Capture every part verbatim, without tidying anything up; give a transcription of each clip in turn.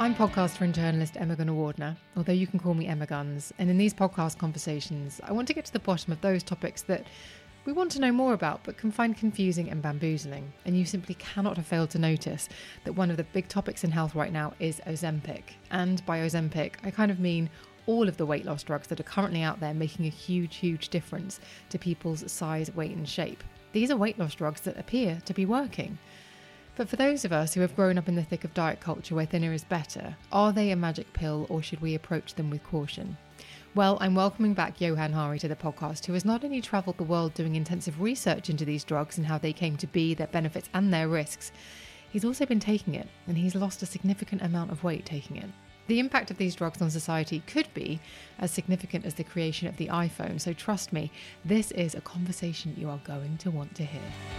I'm podcaster and journalist Emma Gunnar-Wardner, although you can call me Emma Guns, and in these podcast conversations, I want to get to the bottom of those topics that we want to know more about but can find confusing and bamboozling, and you simply cannot have failed to notice that one of the big topics in health right now is Ozempic. And by Ozempic, I kind of mean all of the weight loss drugs that are currently out there making a huge, huge difference to people's size, weight and shape. These are weight loss drugs that appear to be working. But for those of us who have grown up in the thick of diet culture where thinner is better, are they a magic pill or should we approach them with caution? Well, I'm welcoming back Johann Hari to the podcast, who has not only travelled the world doing intensive research into these drugs and how they came to be, their benefits and their risks, he's also been taking it, and he's lost a significant amount of weight taking it. The impact of these drugs on society could be as significant as the creation of the iPhone, so trust me, this is a conversation you are going to want to hear.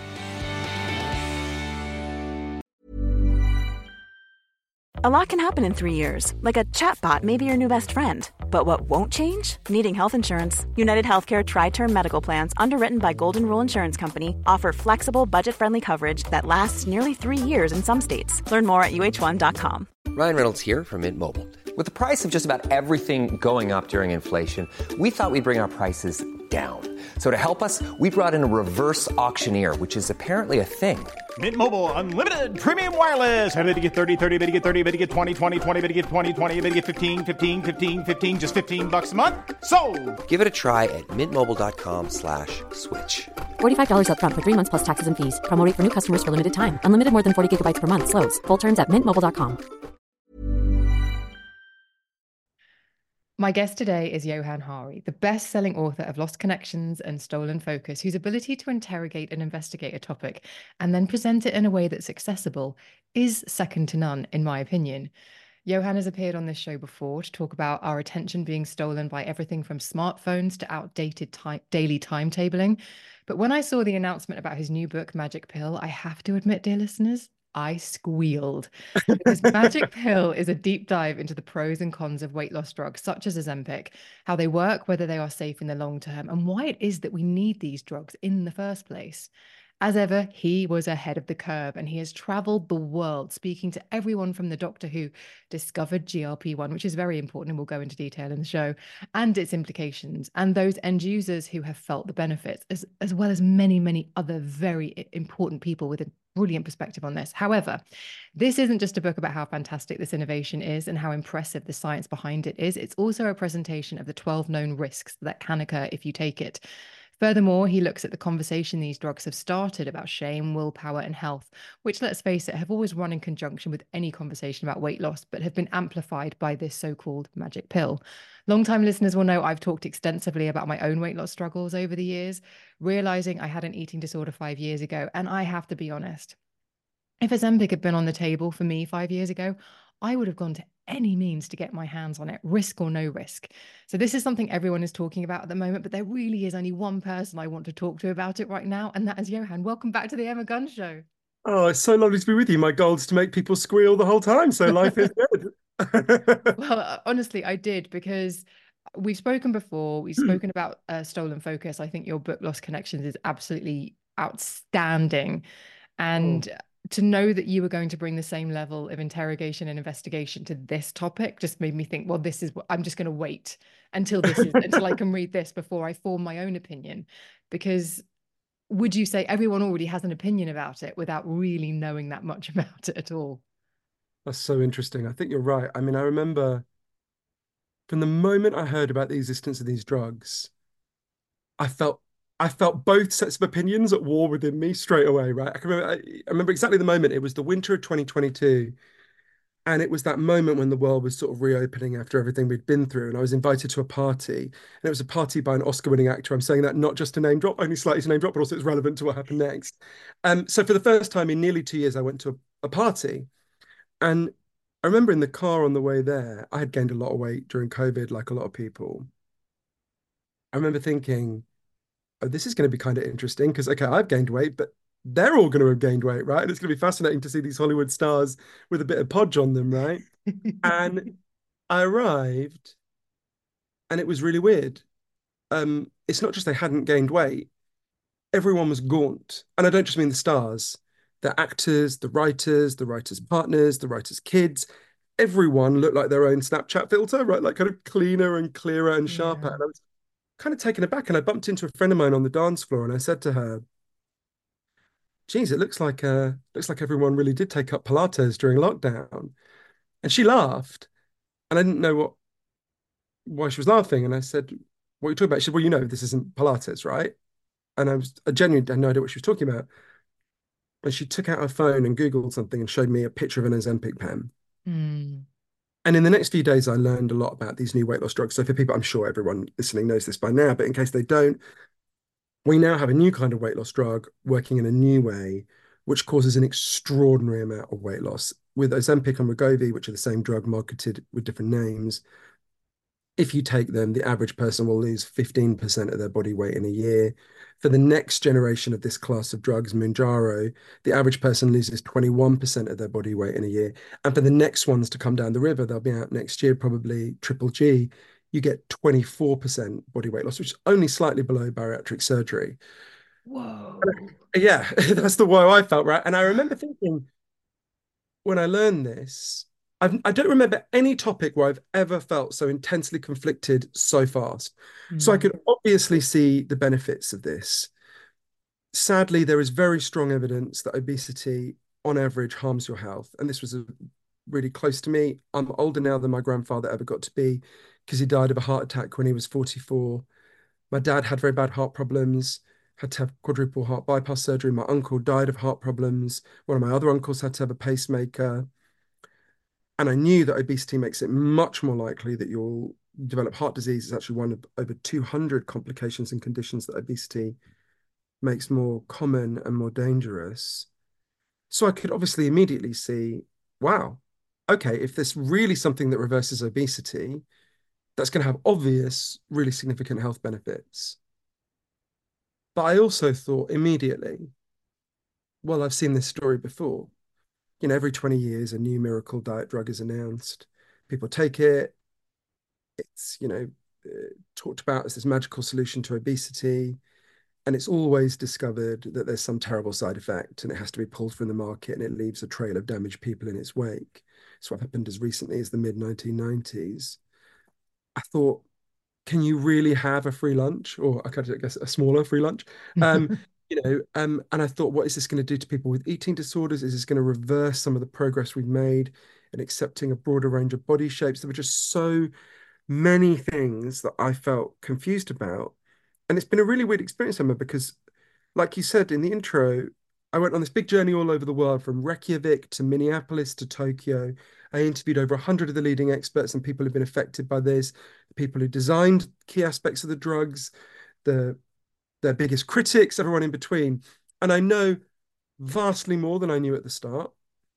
A lot can happen in three years, like a chatbot may be your new best friend. But what won't change? Needing health insurance. United Healthcare Tri-Term Medical Plans, underwritten by Golden Rule Insurance Company, offer flexible, budget-friendly coverage that lasts nearly three years in some states. Learn more at U H one dot com. Ryan Reynolds here from Mint Mobile. With the price of just about everything going up during inflation, we thought we'd bring our prices down. So to help us, we brought in a reverse auctioneer, which is apparently a thing. Mint Mobile Unlimited Premium Wireless. How to get thirty, thirty, how to get thirty, how to get twenty, twenty, twenty, how to get twenty, twenty, how to get fifteen, fifteen, fifteen, fifteen, just fifteen bucks a month? Sold! Give it a try at mintmobile.com slash switch. forty-five dollars up front for three months plus taxes and fees. Promo rate for new customers for limited time. Unlimited more than forty gigabytes per month. Slows full terms at mint mobile dot com. My guest today is Johann Hari, the best-selling author of Lost Connections and Stolen Focus, whose ability to interrogate and investigate a topic and then present it in a way that's accessible is second to none, in my opinion. Johann has appeared on this show before to talk about our attention being stolen by everything from smartphones to outdated time, daily timetabling. But when I saw the announcement about his new book, Magic Pill, I have to admit, dear listeners, I squealed. Because Magic Pill is a deep dive into the pros and cons of weight loss drugs such as Ozempic, how they work, whether they are safe in the long term, and why it is that we need these drugs in the first place. As ever, he was ahead of the curve, and he has traveled the world speaking to everyone from the doctor who discovered G L P one, which is very important, and we'll go into detail in the show, and its implications, and those end users who have felt the benefits, as, as well as many, many other very important people with a brilliant perspective on this. However, this isn't just a book about how fantastic this innovation is and how impressive the science behind it is. It's also a presentation of the twelve known risks that can occur if you take it. Furthermore, he looks at the conversation these drugs have started about shame, willpower, and health, which, let's face it, have always run in conjunction with any conversation about weight loss, but have been amplified by this so-called magic pill. Long-time listeners will know I've talked extensively about my own weight loss struggles over the years, realizing I had an eating disorder five years ago, and I have to be honest. If Ozempic had been on the table for me five years ago, I would have gone to any means to get my hands on it, risk or no risk. So this is something everyone is talking about at the moment, but there really is only one person I want to talk to about it right now, and that is Johann. Welcome back to the Emma Gunn Show. Oh, it's so lovely to be with you. My goal is to make people squeal the whole time, so life is good. Well, honestly, I did, because we've spoken before. We've spoken about uh, Stolen Focus. I think your book, Lost Connections, is absolutely outstanding. And oh. to know that you were going to bring the same level of interrogation and investigation to this topic just made me think, well, this is what I'm just going to wait until this is until I can read this before I form my own opinion. Because would you say everyone already has an opinion about it without really knowing that much about it at all? That's so interesting. I think you're right. I mean, I remember from the moment I heard about the existence of these drugs, I felt I felt both sets of opinions at war within me straight away, right? I can remember, I, I remember exactly the moment. It was the winter of twenty twenty-two. And it was that moment when the world was sort of reopening after everything we'd been through. And I was invited to a party. And it was a party by an Oscar-winning actor. I'm saying that not just to name drop, only slightly to name drop, but also it's relevant to what happened next. Um, so for the first time in nearly two years, I went to a, a party. And I remember in the car on the way there, I had gained a lot of weight during COVID, like a lot of people. I remember thinking, oh, this is going to be kind of interesting because, okay, I've gained weight, but they're all going to have gained weight, right? And it's going to be fascinating to see these Hollywood stars with a bit of podge on them, right? And I arrived and it was really weird. Um, it's not just they hadn't gained weight. Everyone was gaunt. And I don't just mean the stars, the actors, the writers, the writers' partners, the writers' kids. everyone looked like their own Snapchat filter, right? Like kind of cleaner and clearer and sharper. Yeah. And I was kind of taken aback. And I bumped into a friend of mine on the dance floor, and I said to her, geez, it looks like uh looks like everyone really did take up Pilates during lockdown. And she laughed. And I didn't know what why she was laughing. And I said, what are you talking about? She said, well, you know, this isn't Pilates, right? And I was I genuinely had no idea what she was talking about. And she took out her phone and Googled something and showed me a picture of an Ozempic pen. Mm. And in the next few days, I learned a lot about these new weight loss drugs. So for people, I'm sure everyone listening knows this by now, but in case they don't, we now have a new kind of weight loss drug working in a new way, which causes an extraordinary amount of weight loss. With Ozempic and Wegovy, which are the same drug marketed with different names, if you take them, the average person will lose fifteen percent of their body weight in a year. For the next generation of this class of drugs, Mounjaro, the average person loses twenty-one percent of their body weight in a year. And for the next ones to come down the river, they'll be out next year, probably Triple G, you get twenty-four percent body weight loss, which is only slightly below bariatric surgery. Whoa. Yeah, that's the way I felt, right? And I remember thinking, when I learned this, I've, I don't remember any topic where I've ever felt so intensely conflicted so fast. So I Mm. could obviously see the benefits of this. Sadly, there is very strong evidence that obesity, on average, harms your health. And this was a, really close to me. I'm older now than my grandfather ever got to be because he died of a heart attack when he was forty-four. My dad had very bad heart problems, had to have quadruple heart bypass surgery. My uncle died of heart problems. One of my other uncles had to have a pacemaker. And I knew that obesity makes it much more likely that you'll develop heart disease. It's actually one of over two hundred complications and conditions that obesity makes more common and more dangerous. So I could obviously immediately see, wow, okay, if there's really something that reverses obesity, that's going to have obvious, really significant health benefits. But I also thought immediately, well, I've seen this story before. You know, every twenty years, a new miracle diet drug is announced. People take it. It's, you know, uh, talked about as this magical solution to obesity. And it's always discovered that there's some terrible side effect and it has to be pulled from the market and it leaves a trail of damaged people in its wake. It's what happened as recently as the mid nineteen nineties. I thought, can you really have a free lunch, or I guess a smaller free lunch? Um, you know, um, and I thought, what is this going to do to people with eating disorders? Is this going to reverse some of the progress we've made in accepting a broader range of body shapes? There were just so many things that I felt confused about. And it's been a really weird experience, Emma, because like you said in the intro, I went on this big journey all over the world, from Reykjavik to Minneapolis to Tokyo. I interviewed over one hundred of the leading experts and people who've been affected by this, the people who designed key aspects of the drugs, the their biggest critics, everyone in between. And I know vastly more than I knew at the start.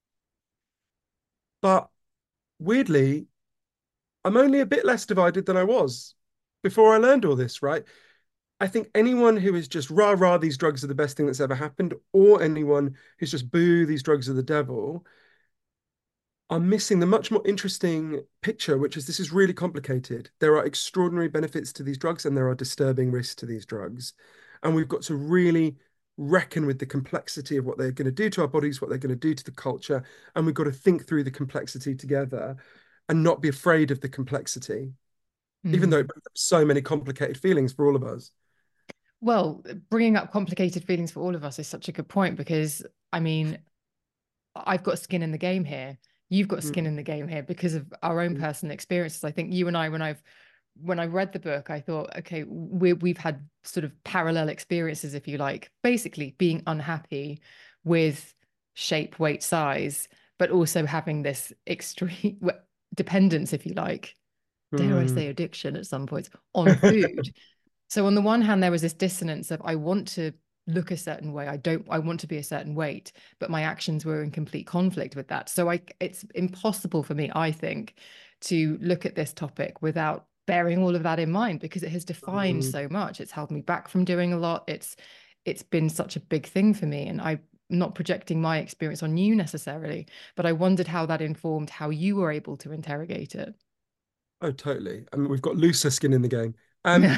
But weirdly, I'm only a bit less divided than I was before I learned all this, right? I think anyone who is just rah rah, these drugs are the best thing that's ever happened, or anyone who's just boo, these drugs are the devil, are missing the much more interesting picture, which is this is really complicated. There are extraordinary benefits to these drugs and there are disturbing risks to these drugs. And we've got to really reckon with the complexity of what they're going to do to our bodies, what they're going to do to the culture. And we've got to think through the complexity together and not be afraid of the complexity, mm. even though it brings up so many complicated feelings for all of us. Well, bringing up complicated feelings for all of us is such a good point, because, I mean, I've got skin in the game here. You've got skin mm. in the game here because of our own mm. personal experiences. I think you and I, when I've when I read the book, I thought, okay, we we've had sort of parallel experiences, if you like, basically being unhappy with shape, weight, size, but also having this extreme dependence, if you like, mm. dare I say addiction at some points, on food. So on the one hand, there was this dissonance of, I want to look a certain way. I don't, I want to be a certain weight, but my actions were in complete conflict with that. So I, it's impossible for me, I think, to look at this topic without bearing all of that in mind, because it has defined mm-hmm. so much. It's held me back from doing a lot. It's, it's been such a big thing for me. And I'm not projecting my experience on you necessarily, but I wondered how that informed how you were able to interrogate it. Oh, totally. I mean, we've got looser skin in the game. Um,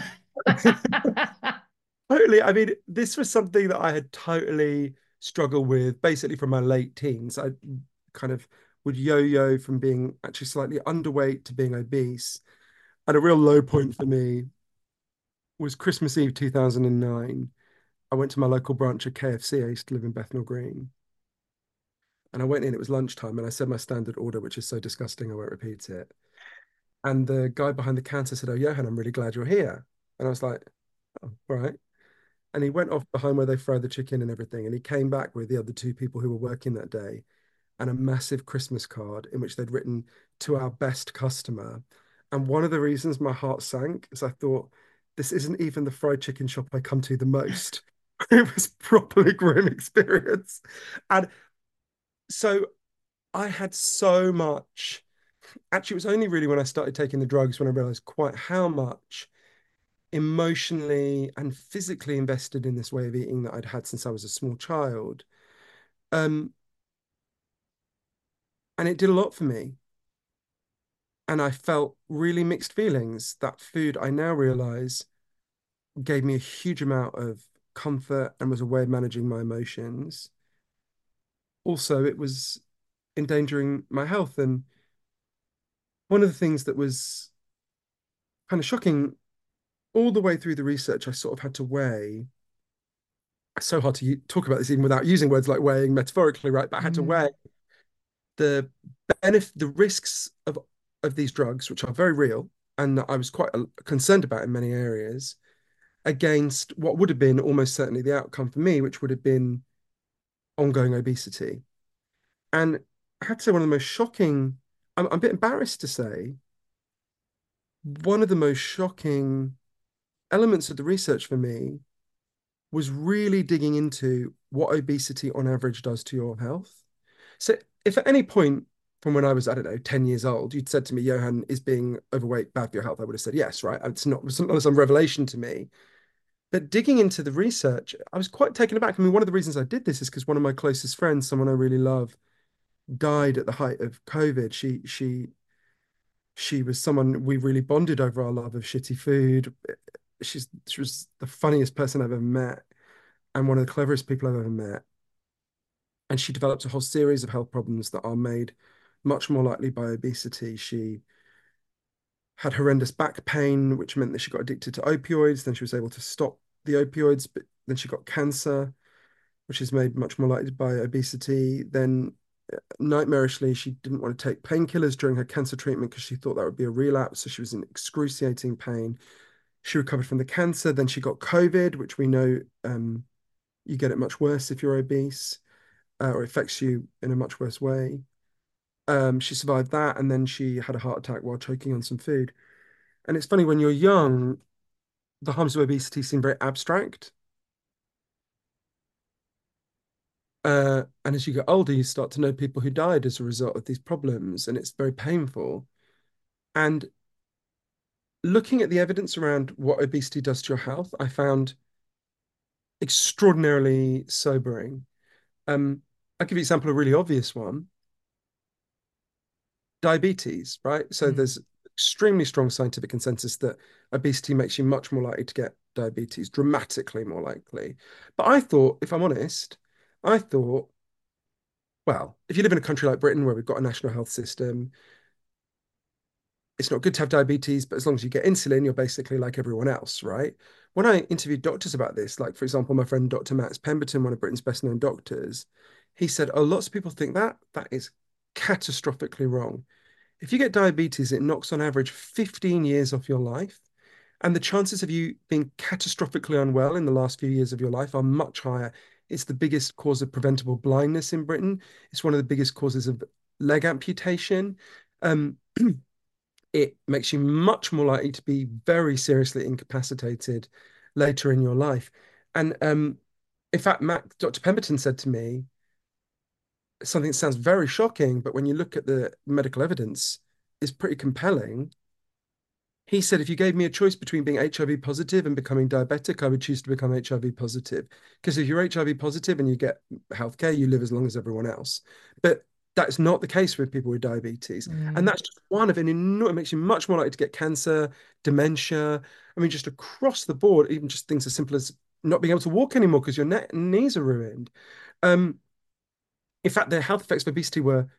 Totally. I mean, this was something that I had totally struggled with basically from my late teens. I kind of would yo-yo from being actually slightly underweight to being obese. And a real low point for me was Christmas Eve two thousand nine. I went to my local branch of K F C. I used to live in Bethnal Green. And I went in, it was lunchtime, and I said my standard order, which is so disgusting, I won't repeat it. And the guy behind the counter said, "Oh, Johan, I'm really glad you're here." And I was like, "Oh, all right." And he went off behind where they fry the chicken and everything. And he came back with the other two people who were working that day and a massive Christmas card in which they'd written to our best customer. And one of the reasons my heart sank is I thought, this isn't even the fried chicken shop I come to the most. It was properly grim experience. And so I had so much. Actually, it was only really when I started taking the drugs when I realized quite how much emotionally and physically invested in this way of eating that I'd had since I was a small child. Um, and it did a lot for me. And I felt really mixed feelings. That food, I now realize, gave me a huge amount of comfort and was a way of managing my emotions. Also, it was endangering my health. And one of the things that was kind of shocking all the way through the research, I sort of had to weigh. It's so hard to talk about this even without using words like weighing metaphorically, right? But I had to Mm. weigh the benefit, the risks of of these drugs, which are very real, and that I was quite uh, concerned about in many areas, against what would have been almost certainly the outcome for me, which would have been ongoing obesity. And I had to say one of the most shocking, I'm, I'm a bit embarrassed to say, one of the most shocking elements of the research for me was really digging into what obesity on average does to your health. So if at any point from when I was, I don't know, ten years old, you'd said to me, Johan, is being overweight bad for your health? I would have said yes, right? It's not, it's not some revelation to me. But digging into the research, I was quite taken aback. I mean, one of the reasons I did this is because one of my closest friends, someone I really love, died at the height of COVID. She she she was someone we really bonded over our love of shitty food. She's she was the funniest person I've ever met and one of the cleverest people I've ever met. And she developed a whole series of health problems that are made much more likely by obesity. She had horrendous back pain, which meant that she got addicted to opioids. Then she was able to stop the opioids, but then she got cancer, which is made much more likely by obesity. Then, uh, nightmarishly, she didn't want to take painkillers during her cancer treatment because she thought that would be a relapse. So she was in excruciating pain. She recovered from the cancer. Then she got COVID, which we know um, you get it much worse if you're obese, uh, or affects you in a much worse way. Um, she survived that, and then she had a heart attack while choking on some food. And it's funny, when you're young, the harms of obesity seem very abstract. Uh, and as you get older, you start to know people who died as a result of these problems, and it's very painful. And looking at the evidence around what obesity does to your health, I found extraordinarily sobering. Um, I'll give you an example, a really obvious one. Diabetes, right? So Mm. there's extremely strong scientific consensus that obesity makes you much more likely to get diabetes, dramatically more likely. But I thought, if I'm honest, I thought, well, if you live in a country like Britain where we've got a national health system, it's not good to have diabetes, but as long as you get insulin, you're basically like everyone else, right? When I interviewed doctors about this, like for example, my friend Doctor Max Pemberton, one of Britain's best known doctors, he said, oh, lots of people think that that is catastrophically wrong. If you get diabetes, it knocks on average fifteen years off your life. And the chances of you being catastrophically unwell in the last few years of your life are much higher. It's the biggest cause of preventable blindness in Britain. It's one of the biggest causes of leg amputation. Um, it makes you much more likely to be very seriously incapacitated later in your life. And um, in fact, Mac, Doctor Pemberton said to me something that sounds very shocking, but when you look at the medical evidence, is pretty compelling. He said, if you gave me a choice between being H I V positive and becoming diabetic, I would choose to become H I V positive. Because if you're H I V positive and you get healthcare, you live as long as everyone else. But that's not the case with people with diabetes. Mm. And that's just one of an enormous, it makes you much more likely to get cancer, dementia. I mean, just across the board, even just things as simple as not being able to walk anymore because your neck and knees are ruined. Um, in fact, the health effects of obesity were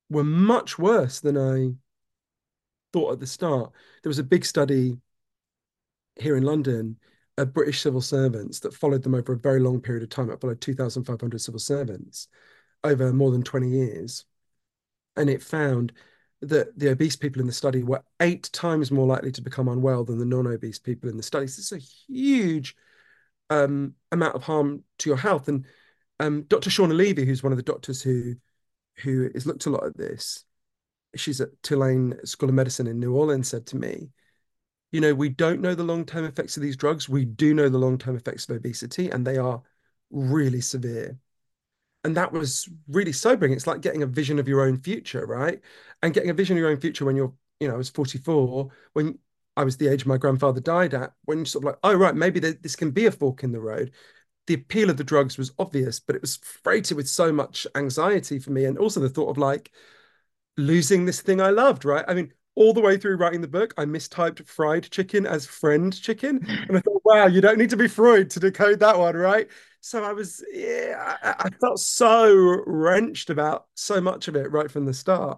were much worse than I thought at the start. There was a big study here in London of British civil servants that followed them over a very long period of time. It followed two thousand five hundred civil servants over more than twenty years. And it found that the obese people in the study were eight times more likely to become unwell than the non-obese people in the study. So it's a huge um, amount of harm to your health. And um, Doctor Shauna Levy, who's one of the doctors who who has looked a lot at this, she's at Tulane School of Medicine in New Orleans, said to me, you know, we don't know the long-term effects of these drugs. We do know the long-term effects of obesity, and they are really severe. And that was really sobering. It's like getting a vision of your own future, right? And getting a vision of your own future when you're, you know, I was forty-four, when I was the age my grandfather died at, when you're sort of like, oh, right, maybe this can be a fork in the road. The appeal of the drugs was obvious, but it was freighted with so much anxiety for me. And also the thought of like losing this thing I loved, right? I mean, all the way through writing the book, I mistyped fried chicken as friend chicken. And I thought, wow, you don't need to be Freud to decode that one, right? So I was, yeah, I, I felt so wrenched about so much of it right from the start.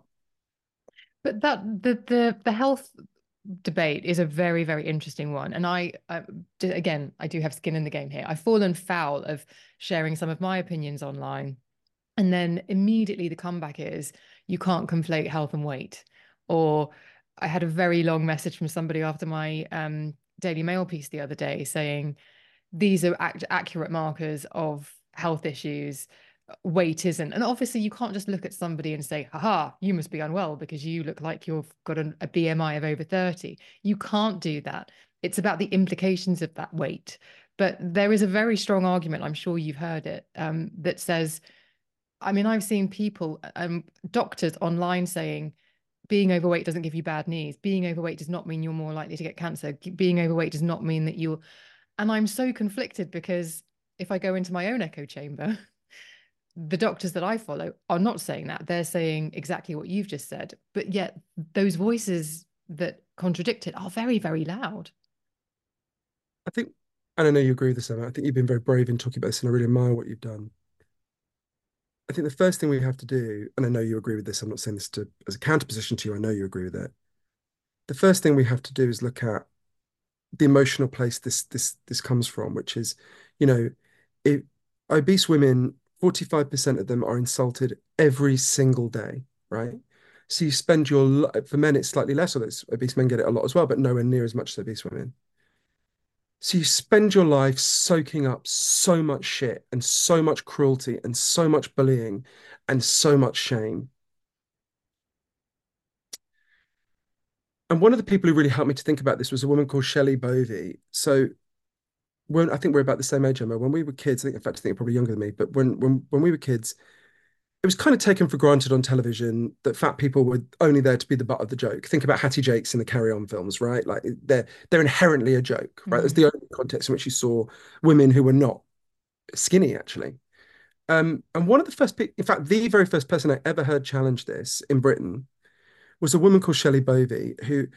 But that the the the health debate is a very, very interesting one. And I, I, again, I do have skin in the game here. I've fallen foul of sharing some of my opinions online. And then immediately the comeback is you can't conflate health and weight. Or I had a very long message from somebody after my um, Daily Mail piece the other day saying, these are ac- accurate markers of health issues. Weight isn't. And obviously you can't just look at somebody and say, haha, you must be unwell because you look like you've got an, a B M I of over thirty. You can't do that. It's about the implications of that weight. But there is a very strong argument, I'm sure you've heard it, um, that says, I mean, I've seen people, um, doctors online saying, being overweight doesn't give you bad knees. Being overweight does not mean you're more likely to get cancer. Being overweight does not mean that you're... And I'm so conflicted because if I go into my own echo chamber, the doctors that I follow are not saying that. They're saying exactly what you've just said. But yet those voices that contradict it are very, very loud. I think, and I know you agree with this, Emma, I think you've been very brave in talking about this and I really admire what you've done. I think the first thing we have to do, and I know you agree with this, I'm not saying this to as a counterposition to you, I know you agree with it. The first thing we have to do is look at the emotional place this this this comes from, which is, you know, if obese women, forty-five percent of them are insulted every single day, right? So you spend your, for men, it's slightly less, although obese men get it a lot as well, but nowhere near as much as obese women. So you spend your life soaking up so much shit and so much cruelty and so much bullying and so much shame. And one of the people who really helped me to think about this was a woman called Shelley Bovey. So when I think we're about the same age, Emma. When we were kids, I think in fact I think you're probably younger than me, but when when when we were kids, it was kind of taken for granted on television that fat people were only there to be the butt of the joke. Think about Hattie Jakes in the Carry On films, right? Like they're they're inherently a joke, right? Mm-hmm. That's the only context in which you saw women who were not skinny, actually. Um, and one of the first, in fact, the very first person I ever heard challenge this in Britain was a woman called Shelley Bovey, who,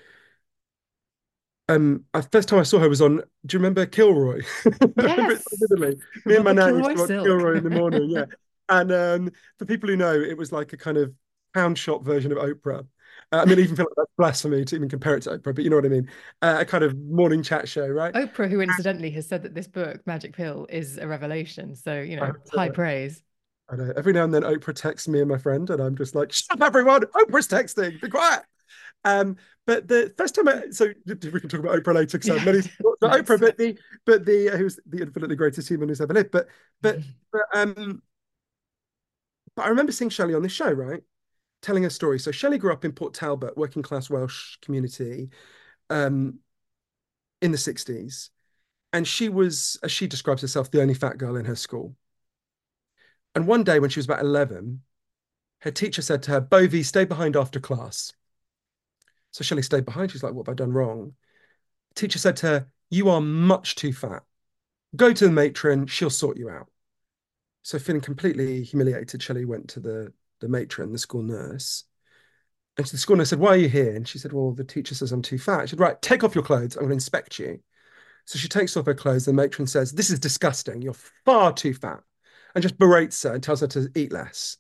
um, the first time I saw her was on, do you remember Kilroy? Yes. Me and my nan used to watch Kilroy in the morning, yeah. And um, for people who know, it was like a kind of pound shop version of Oprah. Uh, I mean, I even feel like that's blasphemy to even compare it to Oprah, but you know what I mean? Uh, a kind of morning chat show, right? Oprah, who incidentally has said that this book, Magic Pill, is a revelation. So, you know, high uh, praise. I know. Every now and then Oprah texts me and my friend, and I'm just like, shut up, everyone! Oprah's texting! Be quiet! Um, but the first time I, so we can talk about Oprah later, because I have many thoughts about Oprah, but the, but the, who's the infinitely greatest human who's ever lived. But, but, but, um, but I remember seeing Shelley on this show, right? Telling her story. So Shelley grew up in Port Talbot, working class Welsh community, um, in the sixties. And she was, as she describes herself, the only fat girl in her school. And one day when she was about eleven, her teacher said to her, Bovey, stay behind after class. So Shelley stayed behind. She's like, what have I done wrong? The teacher said to her, you are much too fat. Go to the matron, she'll sort you out. So feeling completely humiliated, Shelley went to the, the matron, the school nurse. And the school nurse said, why are you here? And she said, well, the teacher says I'm too fat. She said, right, take off your clothes. I'm going to inspect you. So she takes off her clothes. The matron says, this is disgusting. You're far too fat. And just berates her and tells her to eat less.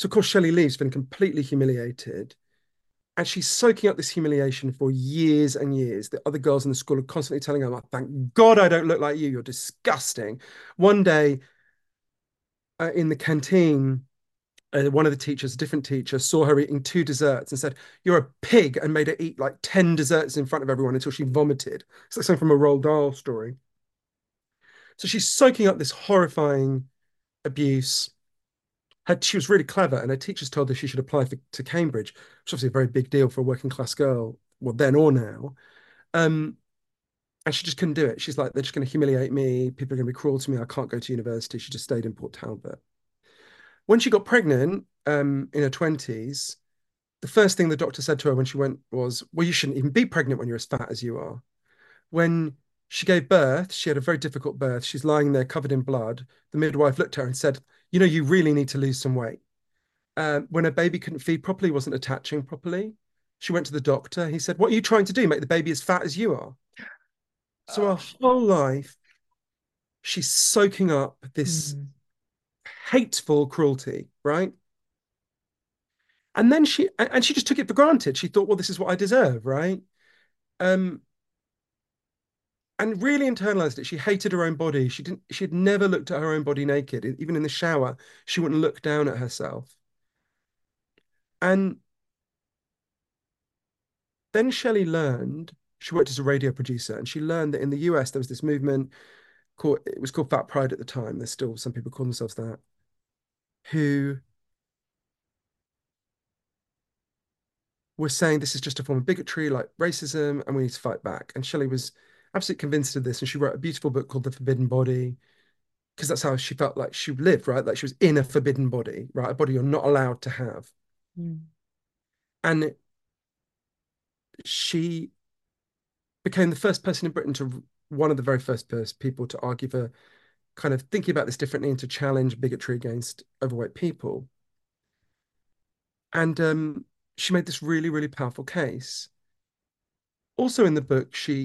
So, of course, Shelley leaves, been completely humiliated. And she's soaking up this humiliation for years and years. The other girls in the school are constantly telling her, like, thank God I don't look like you. You're disgusting. One day uh, in the canteen, uh, one of the teachers, a different teacher, saw her eating two desserts and said, "You're a pig," and made her eat like ten desserts in front of everyone until she vomited. It's like something from a Roald Dahl story. So she's soaking up this horrifying abuse. Her, she was really clever, and her teachers told her she should apply for, to Cambridge, which is obviously a very big deal for a working class girl, well, then or now. Um, and she just couldn't do it. She's like, they're just going to humiliate me. People are going to be cruel to me. I can't go to university. She just stayed in Port Talbot. When she got pregnant um, in her twenties, the first thing the doctor said to her when she went was, well, you shouldn't even be pregnant when you're as fat as you are. When she gave birth, she had a very difficult birth. She's lying there covered in blood. The midwife looked at her and said, you know, you really need to lose some weight. Um, when her baby couldn't feed properly, wasn't attaching properly, she went to the doctor. He said, what are you trying to do? Make the baby as fat as you are? So her whole life, she's soaking up this Mm. hateful cruelty, right? And then she and she just took it for granted. She thought, well, this is what I deserve, right? Um, and really internalized it. She hated her own body. She didn't, she had never looked at her own body naked. Even in the shower, she wouldn't look down at herself. And then Shelley learned, she worked as a radio producer, and she learned that in the U S there was this movement called, it was called Fat Pride at the time. There's still some people call themselves that, who were saying this is just a form of bigotry like racism and we need to fight back. And Shelley was absolutely convinced of this. And she wrote a beautiful book called The Forbidden Body, because that's how she felt like she lived, right? Like she was in a forbidden body, right? A body you're not allowed to have. Mm. And she became the first person in Britain to, one of the very first first people to argue for kind of thinking about this differently and to challenge bigotry against overweight people. And um, she made this really, really powerful case. Also in the book, she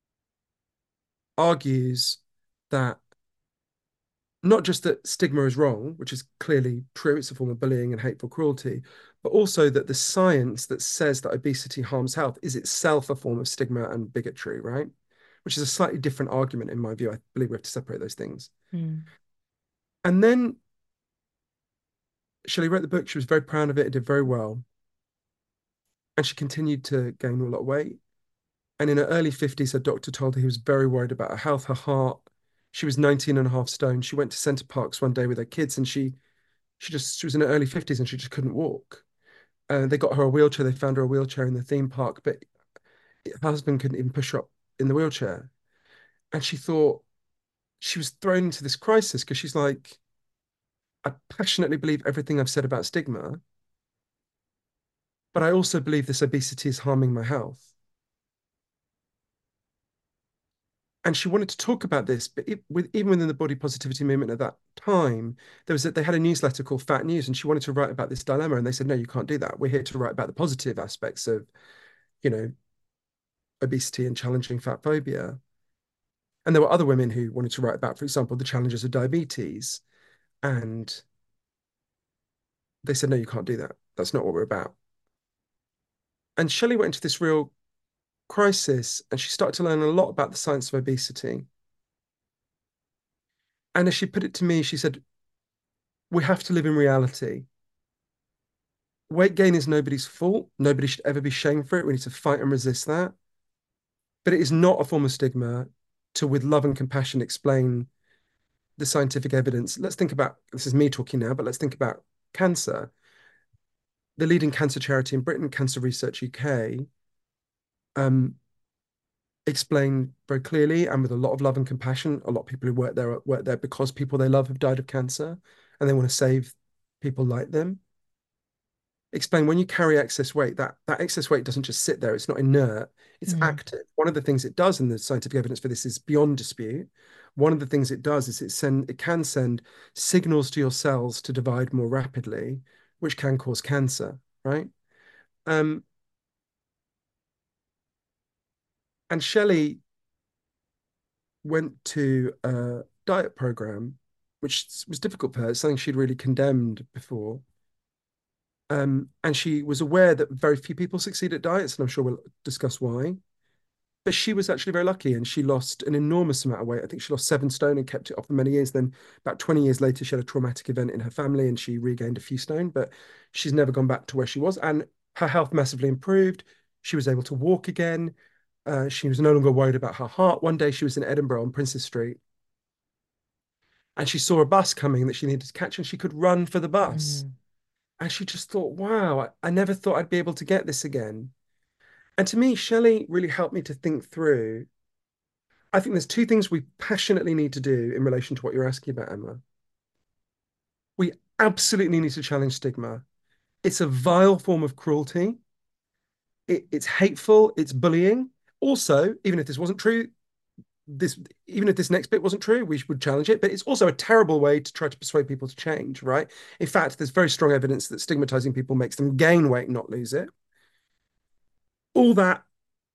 argues that not just that stigma is wrong, which is clearly true, it's a form of bullying and hateful cruelty, but also that the science that says that obesity harms health is itself a form of stigma and bigotry, right? Which is a slightly different argument in my view. I believe we have to separate those things. Mm. And then Shelley wrote the book. She was very proud of it. It did very well. And she continued to gain a lot of weight. And in her early fifties, her doctor told her he was very worried about her health, her heart. She was nineteen and a half stone. She went to Center Parcs one day with her kids and she she just she was in her early fifties and she just couldn't walk. And they got her a wheelchair. They found her a wheelchair in the theme park, but her husband couldn't even push her up in the wheelchair. And she thought she was thrown into this crisis because she's like, I passionately believe everything I've said about stigma, but I also believe this obesity is harming my health. And she wanted to talk about this, but it, with, even within the body positivity movement at that time, there was a, they had a newsletter called Fat News, and she wanted to write about this dilemma. And they said, no, you can't do that. We're here to write about the positive aspects of, you know, obesity and challenging fat phobia. And there were other women who wanted to write about, for example, the challenges of diabetes. And they said, no, you can't do that. That's not what we're about. And Shelley went into this real crisis and she started to learn a lot about the science of obesity. And as she put it to me, she said, we have to live in reality. Weight gain is nobody's fault. Nobody should ever be shamed for it. We need to fight and resist that. But it is not a form of stigma to, with love and compassion, explain the scientific evidence. Let's think about, this is me talking now, but let's think about cancer. The leading cancer charity in Britain, Cancer Research U K, um, explained very clearly and with a lot of love and compassion. A lot of people who work there work there because people they love have died of cancer and they want to save people like them. Explain when you carry excess weight, that that excess weight doesn't just sit there, it's not inert, it's Mm. active. One of the things it does, and the scientific evidence for this is beyond dispute, one of the things it does is it send it can send signals to your cells to divide more rapidly, which can cause cancer, right? Um, and Shelley went to a diet program, which was difficult for her. It's something she'd really condemned before. Um, and she was aware that very few people succeed at diets, and I'm sure we'll discuss why. But she was actually very lucky, and she lost an enormous amount of weight. I think she lost seven stone and kept it off for many years. Then about twenty years later, she had a traumatic event in her family and she regained a few stone, but she's never gone back to where she was. And her health massively improved. She was able to walk again. Uh, she was no longer worried about her heart. One day she was in Edinburgh on Princess Street and she saw a bus coming that she needed to catch and she could run for the bus. Mm. And she just thought, wow, I, I never thought I'd be able to get this again. And to me, Shelley really helped me to think through. I think there's two things we passionately need to do in relation to what you're asking about, Emma. We absolutely need to challenge stigma. It's a vile form of cruelty. It, it's hateful. It's bullying. Also, even if this wasn't true, this even if this next bit wasn't true, we would challenge it. But it's also a terrible way to try to persuade people to change, right? In fact, there's very strong evidence that stigmatizing people makes them gain weight, not lose it. All that,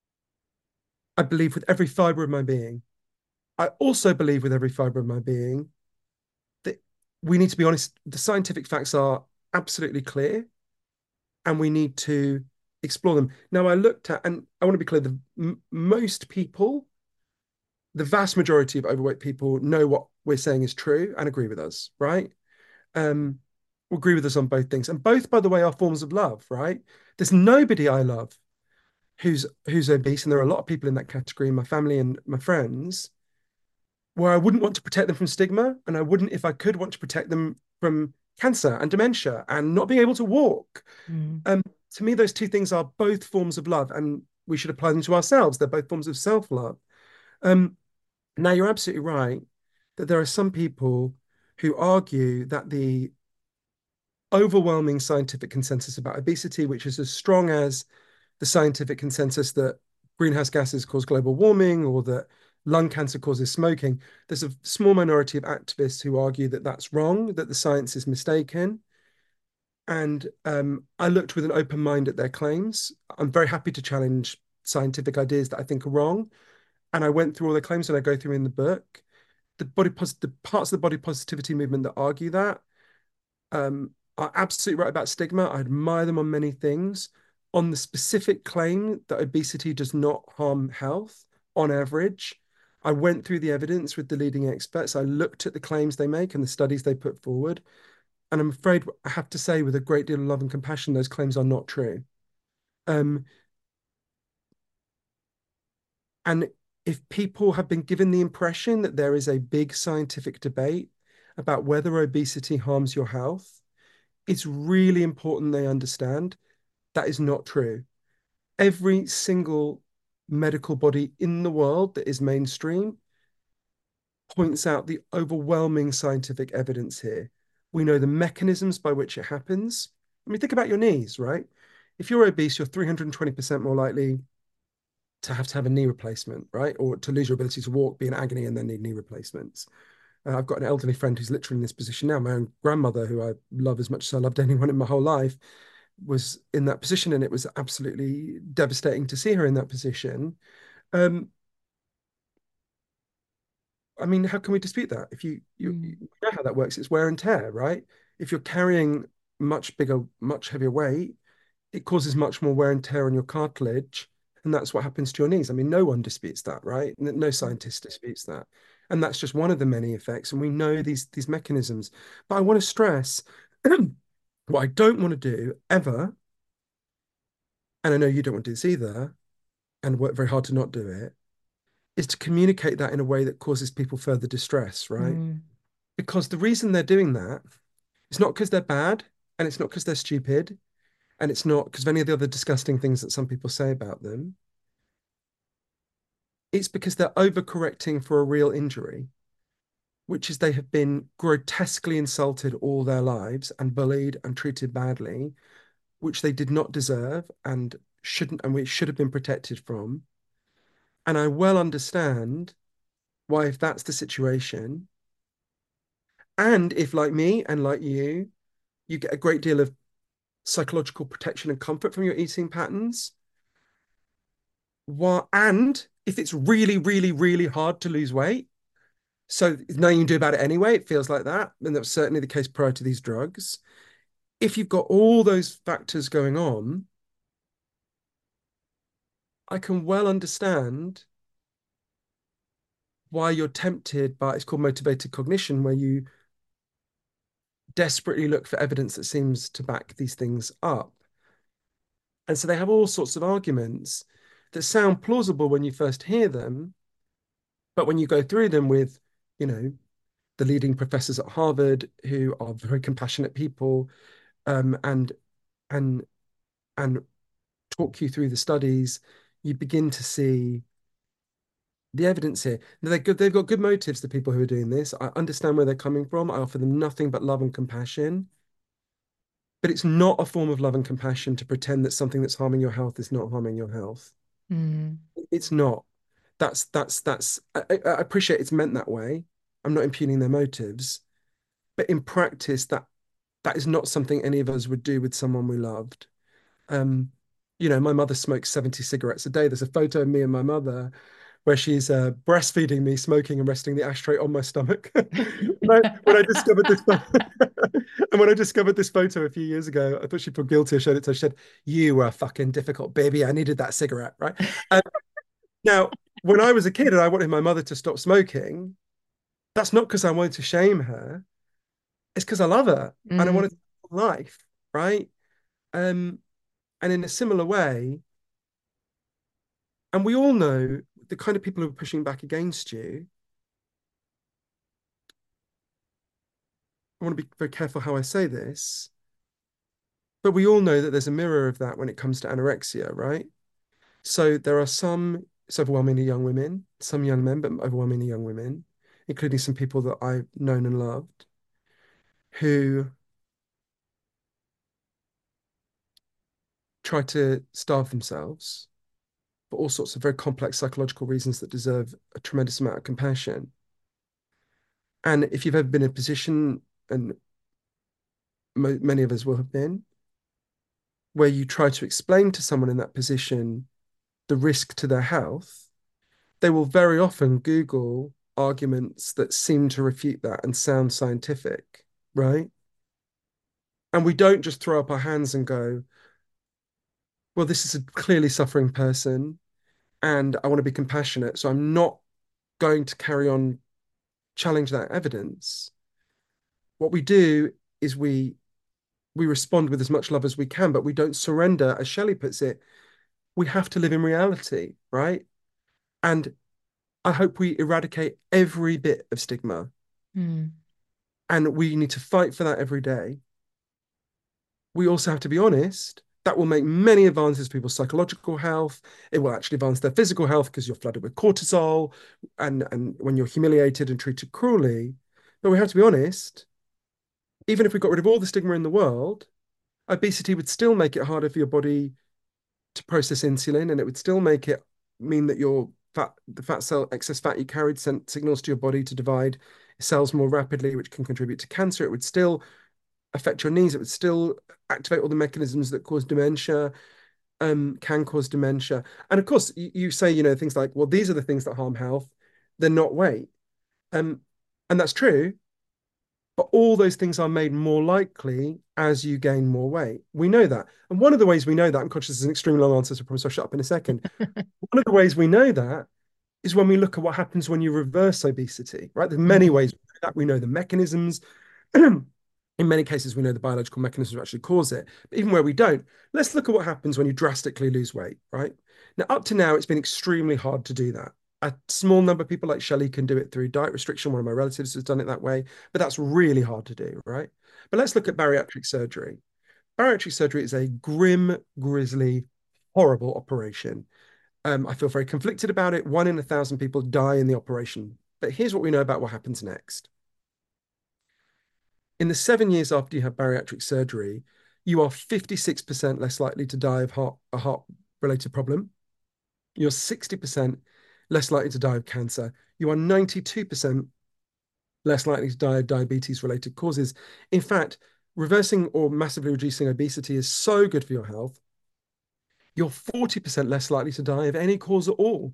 I believe with every fiber of my being. I also believe with every fiber of my being that we need to be honest. The scientific facts are absolutely clear, and we need to explore them. Now, I looked at, and I want to be clear, the m- most people, the vast majority of overweight people know what we're saying is true and agree with us, right? Um, agree with us on both things. And both, by the way, are forms of love, right? There's nobody I love who's who's obese, and there are a lot of people in that category, my family and my friends, where I wouldn't want to protect them from stigma, and I wouldn't, if I could, want to protect them from cancer and dementia and not being able to walk. Mm. Um, to me, those two things are both forms of love, and we should apply them to ourselves. They're both forms of self-love. Um, now, you're absolutely right that there are some people who argue that the overwhelming scientific consensus about obesity, which is as strong as the scientific consensus that greenhouse gases cause global warming or that lung cancer causes smoking, there's a small minority of activists who argue that that's wrong, that the science is mistaken. And um, I looked with an open mind at their claims. I'm very happy to challenge scientific ideas that I think are wrong. And I went through all their claims, and I go through in the book. The body pos- the parts of the body positivity movement that argue that um, are absolutely right about stigma. I admire them on many things. On the specific claim that obesity does not harm health on average, I went through the evidence with the leading experts. I looked at the claims they make and the studies they put forward. And I'm afraid I have to say, with a great deal of love and compassion, those claims are not true. Um, and if people have been given the impression that there is a big scientific debate about whether obesity harms your health, it's really important they understand that is not true. Every single medical body in the world that is mainstream points out the overwhelming scientific evidence here. We know the mechanisms by which it happens. I mean, think about your knees, right? If you're obese, you're three hundred twenty percent more likely to have to have a knee replacement, right? Or to lose your ability to walk, be in agony, and then need knee replacements. Uh, I've got an elderly friend who's literally in this position now. My own grandmother, who I love as much as I loved anyone in my whole life, was in that position, and it was absolutely devastating to see her in that position. Um, I mean, how can we dispute that? If you, you you Mm. know how that works, it's wear and tear, right? If you're carrying much bigger, much heavier weight, it causes much more wear and tear on your cartilage, and that's what happens to your knees. I mean, no one disputes that, right? No scientist disputes that. And that's just one of the many effects, and we know these these mechanisms. But I want to stress what I don't want to do ever, and I know you don't want to do this either, and work very hard to not do it, is to communicate that in a way that causes people further distress, right? Mm. Because the reason they're doing that is not because they're bad, and it's not because they're stupid, and it's not because of any of the other disgusting things that some people say about them. It's because they're overcorrecting for a real injury, which is they have been grotesquely insulted all their lives and bullied and treated badly, which they did not deserve and shouldn't, and we should have been protected from. And I well understand why, if that's the situation, and if, like me and like you, you get a great deal of psychological protection and comfort from your eating patterns, what, and if it's really, really, really hard to lose weight, so nothing you can do about it anyway, it feels like that, and that was certainly the case prior to these drugs. if you've got all those factors going on, I can well understand why you're tempted by, it's called motivated cognition, where you desperately look for evidence that seems to back these things up. And so they have all sorts of arguments that sound plausible when you first hear them, but when you go through them with, you know, the leading professors at Harvard who are very compassionate people, um, and and and talk you through the studies, you begin to see the evidence here. Now, they're good, they've got good motives, the people who are doing this. I understand where they're coming from. I offer them nothing but love and compassion. But it's not a form of love and compassion to pretend that something that's harming your health is not harming your health. Mm. It's not. That's that's that's I, I appreciate it's meant that way. I'm not impugning their motives, but in practice, that that is not something any of us would do with someone we loved. Um, you know, my mother smokes seventy cigarettes a day. There's a photo of me and my mother where she's uh, breastfeeding me, smoking and resting the ashtray on my stomach. when, I, when I discovered this, and when I discovered this photo a few years ago, I thought she'd feel guilty. I showed it to her. She said, "You were fucking difficult, baby. I needed that cigarette, right?" Um, now, when I was a kid and I wanted my mother to stop smoking, that's not because I wanted to shame her. It's because I love her Mm. and I wanted life, right? Um, and in a similar way, and we all know the kind of people who are pushing back against you. I want to be very careful how I say this, but we all know that there's a mirror of that when it comes to anorexia, right? So there are some, it's overwhelmingly young women, some young men, but overwhelmingly young women, including some people that I've known and loved, who try to starve themselves for all sorts of very complex psychological reasons that deserve a tremendous amount of compassion. And if you've ever been in a position, and many of us will have been, where you try to explain to someone in that position the risk to their health, they will very often Google arguments that seem to refute that and sound scientific, right? And we don't just throw up our hands and go, well, this is a clearly suffering person and I want to be compassionate, so I'm not going to carry on challenge that evidence. What we do is we we respond with as much love as we can, but we don't surrender. As Shelley puts it, we have to live in reality, right? And I hope we eradicate every bit of stigma. Mm. And we need to fight for that every day. We also have to be honest. That will make many advances to people's psychological health. It will actually advance their physical health because you're flooded with cortisol and, and when you're humiliated and treated cruelly. But we have to be honest. Even if we got rid of all the stigma in the world, obesity would still make it harder for your body to process insulin, and it would still make it mean that your fat, the fat cell, excess fat you carried sent signals to your body to divide cells more rapidly, which can contribute to cancer. It would still affect your knees. It would still activate all the mechanisms that cause dementia, um, can cause dementia. And of course, you, you say, you know, things like, well, these are the things that harm health. They're not weight. Um, and that's true. But all those things are made more likely as you gain more weight. We know that. And one of the ways we know that, I'm conscious is an extremely long answer, so I promise I'll shut up in a second. One of the ways we know that is when we look at what happens when you reverse obesity, right? There's many ways we know that. We know the mechanisms. In many cases, we know the biological mechanisms that actually cause it. But even where we don't, let's look at what happens when you drastically lose weight, right? Now, up to now, it's been extremely hard to do that. A small number of people like Shelley can do it through diet restriction. One of my relatives has done it that way, but that's really hard to do, right? But let's look at bariatric surgery. Bariatric surgery is a grim, grisly, horrible operation. Um, I feel very conflicted about it. One in a thousand people die in the operation. But here's what we know about what happens next. In the seven years after you have bariatric surgery, you are fifty-six percent less likely to die of heart, a heart-related problem. You're sixty percent less likely to die of cancer. You are ninety-two percent less likely to die of diabetes-related causes. In fact, reversing or massively reducing obesity is so good for your health. You're forty percent less likely to die of any cause at all.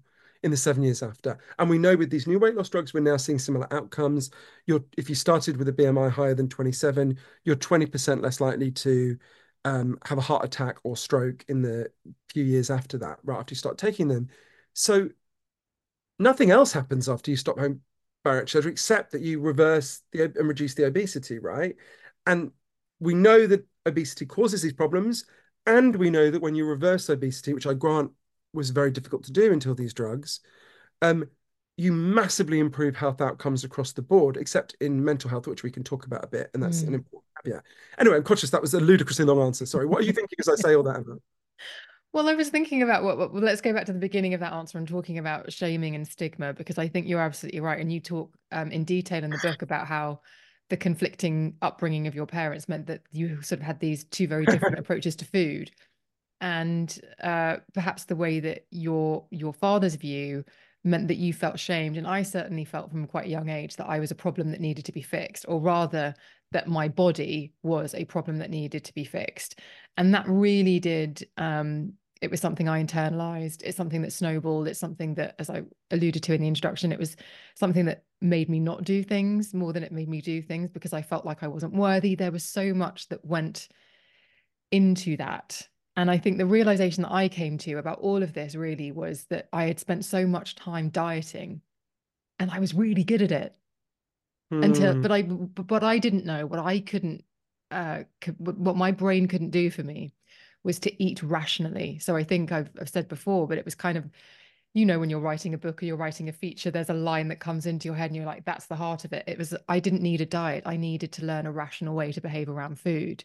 in the seven years after. And we know with these new weight loss drugs, we're now seeing similar outcomes. You're, if you started with a B M I higher than twenty-seven, you're twenty percent less likely to um, have a heart attack or stroke in the few years after that, right after you start taking them. So nothing else happens after you stop home bariatric surgery, except that you reverse the and reduce the obesity, right? And we know that obesity causes these problems, and we know that when you reverse obesity, which I grant was very difficult to do until these drugs, um, you massively improve health outcomes across the board, except in mental health, which we can talk about a bit, and that's mm. an important caveat. Anyway, I'm conscious that was a ludicrously long answer. Sorry, what are you thinking as I say all that, Emma? Well, I was thinking about what, what, let's go back to the beginning of that answer and talking about shaming and stigma, because I think you're absolutely right. And you talk um, in detail in the book about how the conflicting upbringing of your parents meant that you sort of had these two very different approaches to food. And uh, perhaps the way that your your father's view meant that you felt shamed. And I certainly felt from quite a young age that I was a problem that needed to be fixed, or rather that my body was a problem that needed to be fixed. And that really did, um, it was something I internalized. It's something that snowballed. It's something that, as I alluded to in the introduction, it was something that made me not do things more than it made me do things, because I felt like I wasn't worthy. There was so much that went into that. And I think the realization that I came to about all of this really was that I had spent so much time dieting and I was really good at it mm. until, but I, but I didn't know what I couldn't, uh, what my brain couldn't do for me was to eat rationally. So I think I've, I've said before, but it was kind of, you know, when you're writing a book or you're writing a feature, there's a line that comes into your head and you're like, that's the heart of it. It was, I didn't need a diet. I needed to learn a rational way to behave around food.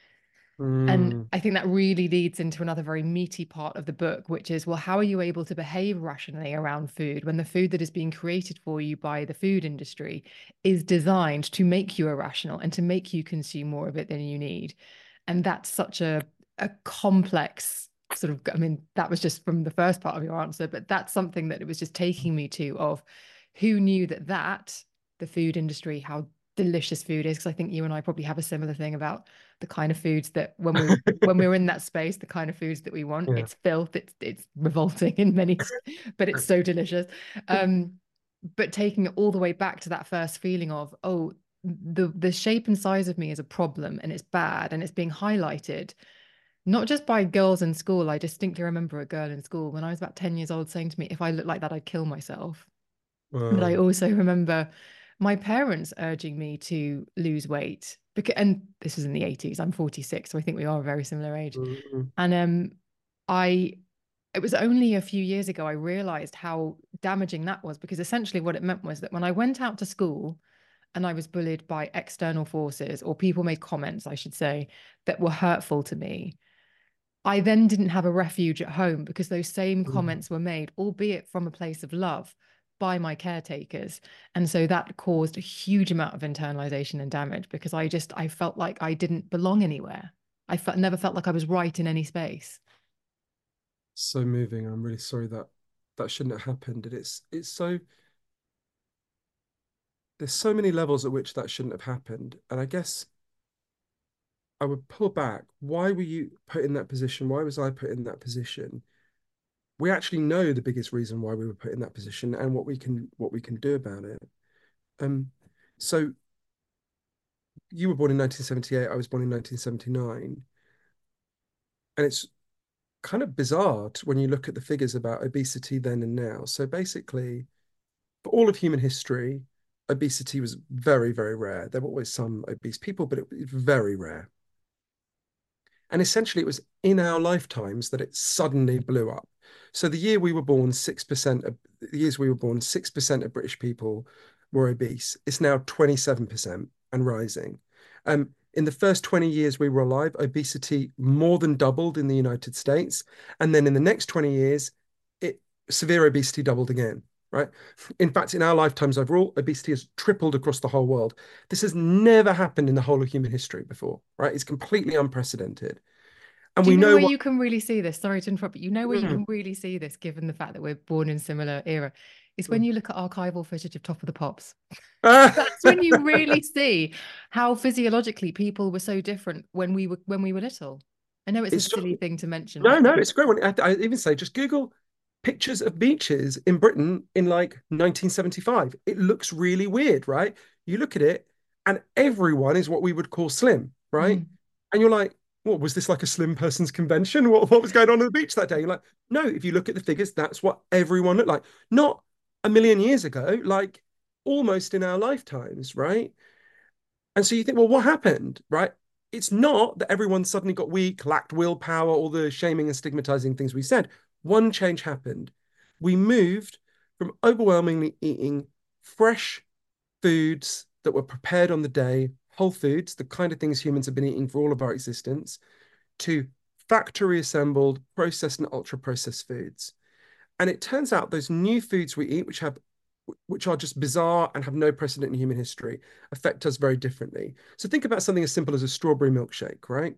And I think that really leads into another very meaty part of the book, which is, well, how are you able to behave rationally around food when the food that is being created for you by the food industry is designed to make you irrational and to make you consume more of it than you need? And that's such a, a complex sort of, I mean, that was just from the first part of your answer, but that's something that it was just taking me to, of who knew that that, the food industry, how delicious food is, because I think you and I probably have a similar thing about the kind of foods that when we when we're in that space, the kind of foods that we want. Yeah. It's filth, it's it's revolting in many, but it's so delicious. Um, but taking it all the way back to that first feeling of, oh, the the shape and size of me is a problem and it's bad and it's being highlighted, not just by girls in school. I distinctly remember a girl in school when I was about ten years old saying to me, if I look like that, I'd kill myself. Wow. But I also remember my parents urging me to lose weight, because, and this was in the eighties, I'm forty-six, so I think we are a very similar age. Mm-hmm. And um, I, it was only a few years ago I realized how damaging that was, because essentially what it meant was that when I went out to school and I was bullied by external forces, or people made comments, I should say, that were hurtful to me, I then didn't have a refuge at home, because those same mm-hmm. comments were made, albeit from a place of love, by my caretakers. And so that caused a huge amount of internalization and damage, because I just, I felt like I didn't belong anywhere. I felt, never felt like I was right in any space. So moving. I'm really sorry that that shouldn't have happened. And it's, it's so, there's so many levels at which that shouldn't have happened. And I guess I would pull back. Why were you put in that position? Why was I put in that position? We actually know the biggest reason why we were put in that position and what we can what we can do about it. Um, so you were born in nineteen seventy-eight, I was born in nineteen seventy-nine. And it's kind of bizarre to, when you look at the figures about obesity then and now. So basically, for all of human history, obesity was very, very rare. There were always some obese people, but it was very rare. And essentially, it was in our lifetimes that it suddenly blew up. So the year we were born, six percent of the years we were born, six percent of British people were obese. It's now twenty-seven percent and rising. Um, in the first twenty years we were alive, obesity more than doubled in the United States. And then in the next twenty years, it severe obesity doubled again, right? In fact, in our lifetimes overall, obesity has tripled across the whole world. This has never happened in the whole of human history before, right? It's completely unprecedented. And Do you we know, know where what... you can really see this? Sorry to interrupt, but you know where mm. you can really see this, given the fact that we're born in similar era, is when you look at archival footage of Top of the Pops. That's when you really see how physiologically people were so different when we were when we were little. I know it's, it's a silly just, thing to mention. No, no, it's a great one. I, I even say just Google pictures of beaches in Britain in like nineteen seventy-five. It looks really weird, right? You look at it and everyone is what we would call slim, right? Mm. And you're like, what was this, like a slim person's convention? What, what was going on on the beach that day? You're like, no, if you look at the figures, that's what everyone looked like. Not a million years ago, like almost in our lifetimes, right? And so you think, well, what happened, right? It's not that everyone suddenly got weak, lacked willpower, all the shaming and stigmatizing things we said. One change happened. We moved from overwhelmingly eating fresh foods that were prepared on the day, whole foods, the kind of things humans have been eating for all of our existence, to factory assembled, processed and ultra processed foods. And it turns out those new foods we eat, which have which are just bizarre and have no precedent in human history, affect us very differently. So think about something as simple as a strawberry milkshake, right?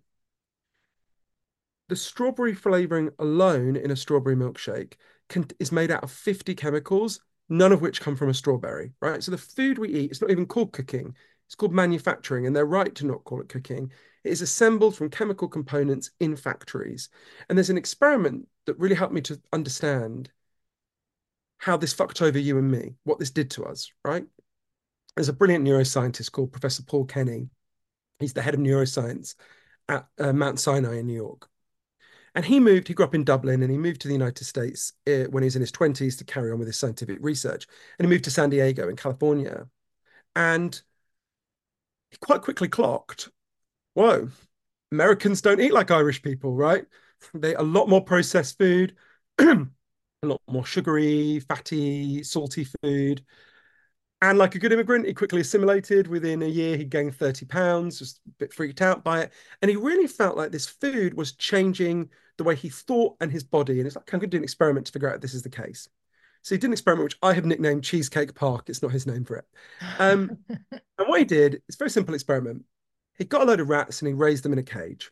The strawberry flavoring alone in a strawberry milkshake can, is made out of fifty chemicals, none of which come from a strawberry, right? So the food we eat, it's not even called cooking, it's called manufacturing, and they're right to not call it cooking. It is assembled from chemical components in factories. And there's an experiment that really helped me to understand how this fucked over you and me, what this did to us, right? There's a brilliant neuroscientist called Professor Paul Kenny. He's the head of neuroscience at uh, Mount Sinai in New York. And he moved, he grew up in Dublin and he moved to the United States uh, when he was in his twenties to carry on with his scientific research. And he moved to San Diego in California. And he quite quickly clocked, whoa, Americans don't eat like Irish people, right? They a lot more processed food, a lot more sugary, fatty, salty food. And like a good immigrant, he quickly assimilated. Within a year, he gained thirty pounds, just a bit freaked out by it. And he really felt like this food was changing the way he thought and his body. And it's like, I'm going to do an experiment to figure out if this is the case. So he did an experiment, which I have nicknamed Cheesecake Park. It's not his name for it. Um, and what he did, it's a very simple experiment. He got a load of rats and he raised them in a cage.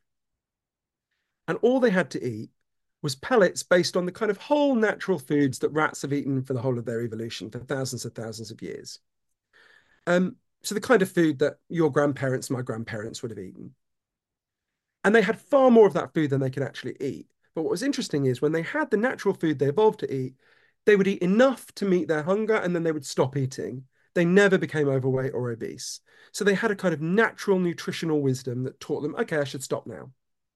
And all they had to eat was pellets based on the kind of whole natural foods that rats have eaten for the whole of their evolution for thousands and thousands of years. Um, so the kind of food that your grandparents, my grandparents would have eaten. And they had far more of that food than they could actually eat. But what was interesting is when they had the natural food they evolved to eat, they would eat enough to meet their hunger and then they would stop eating. They never became overweight or obese. So they had a kind of natural nutritional wisdom that taught them, okay, I should stop now.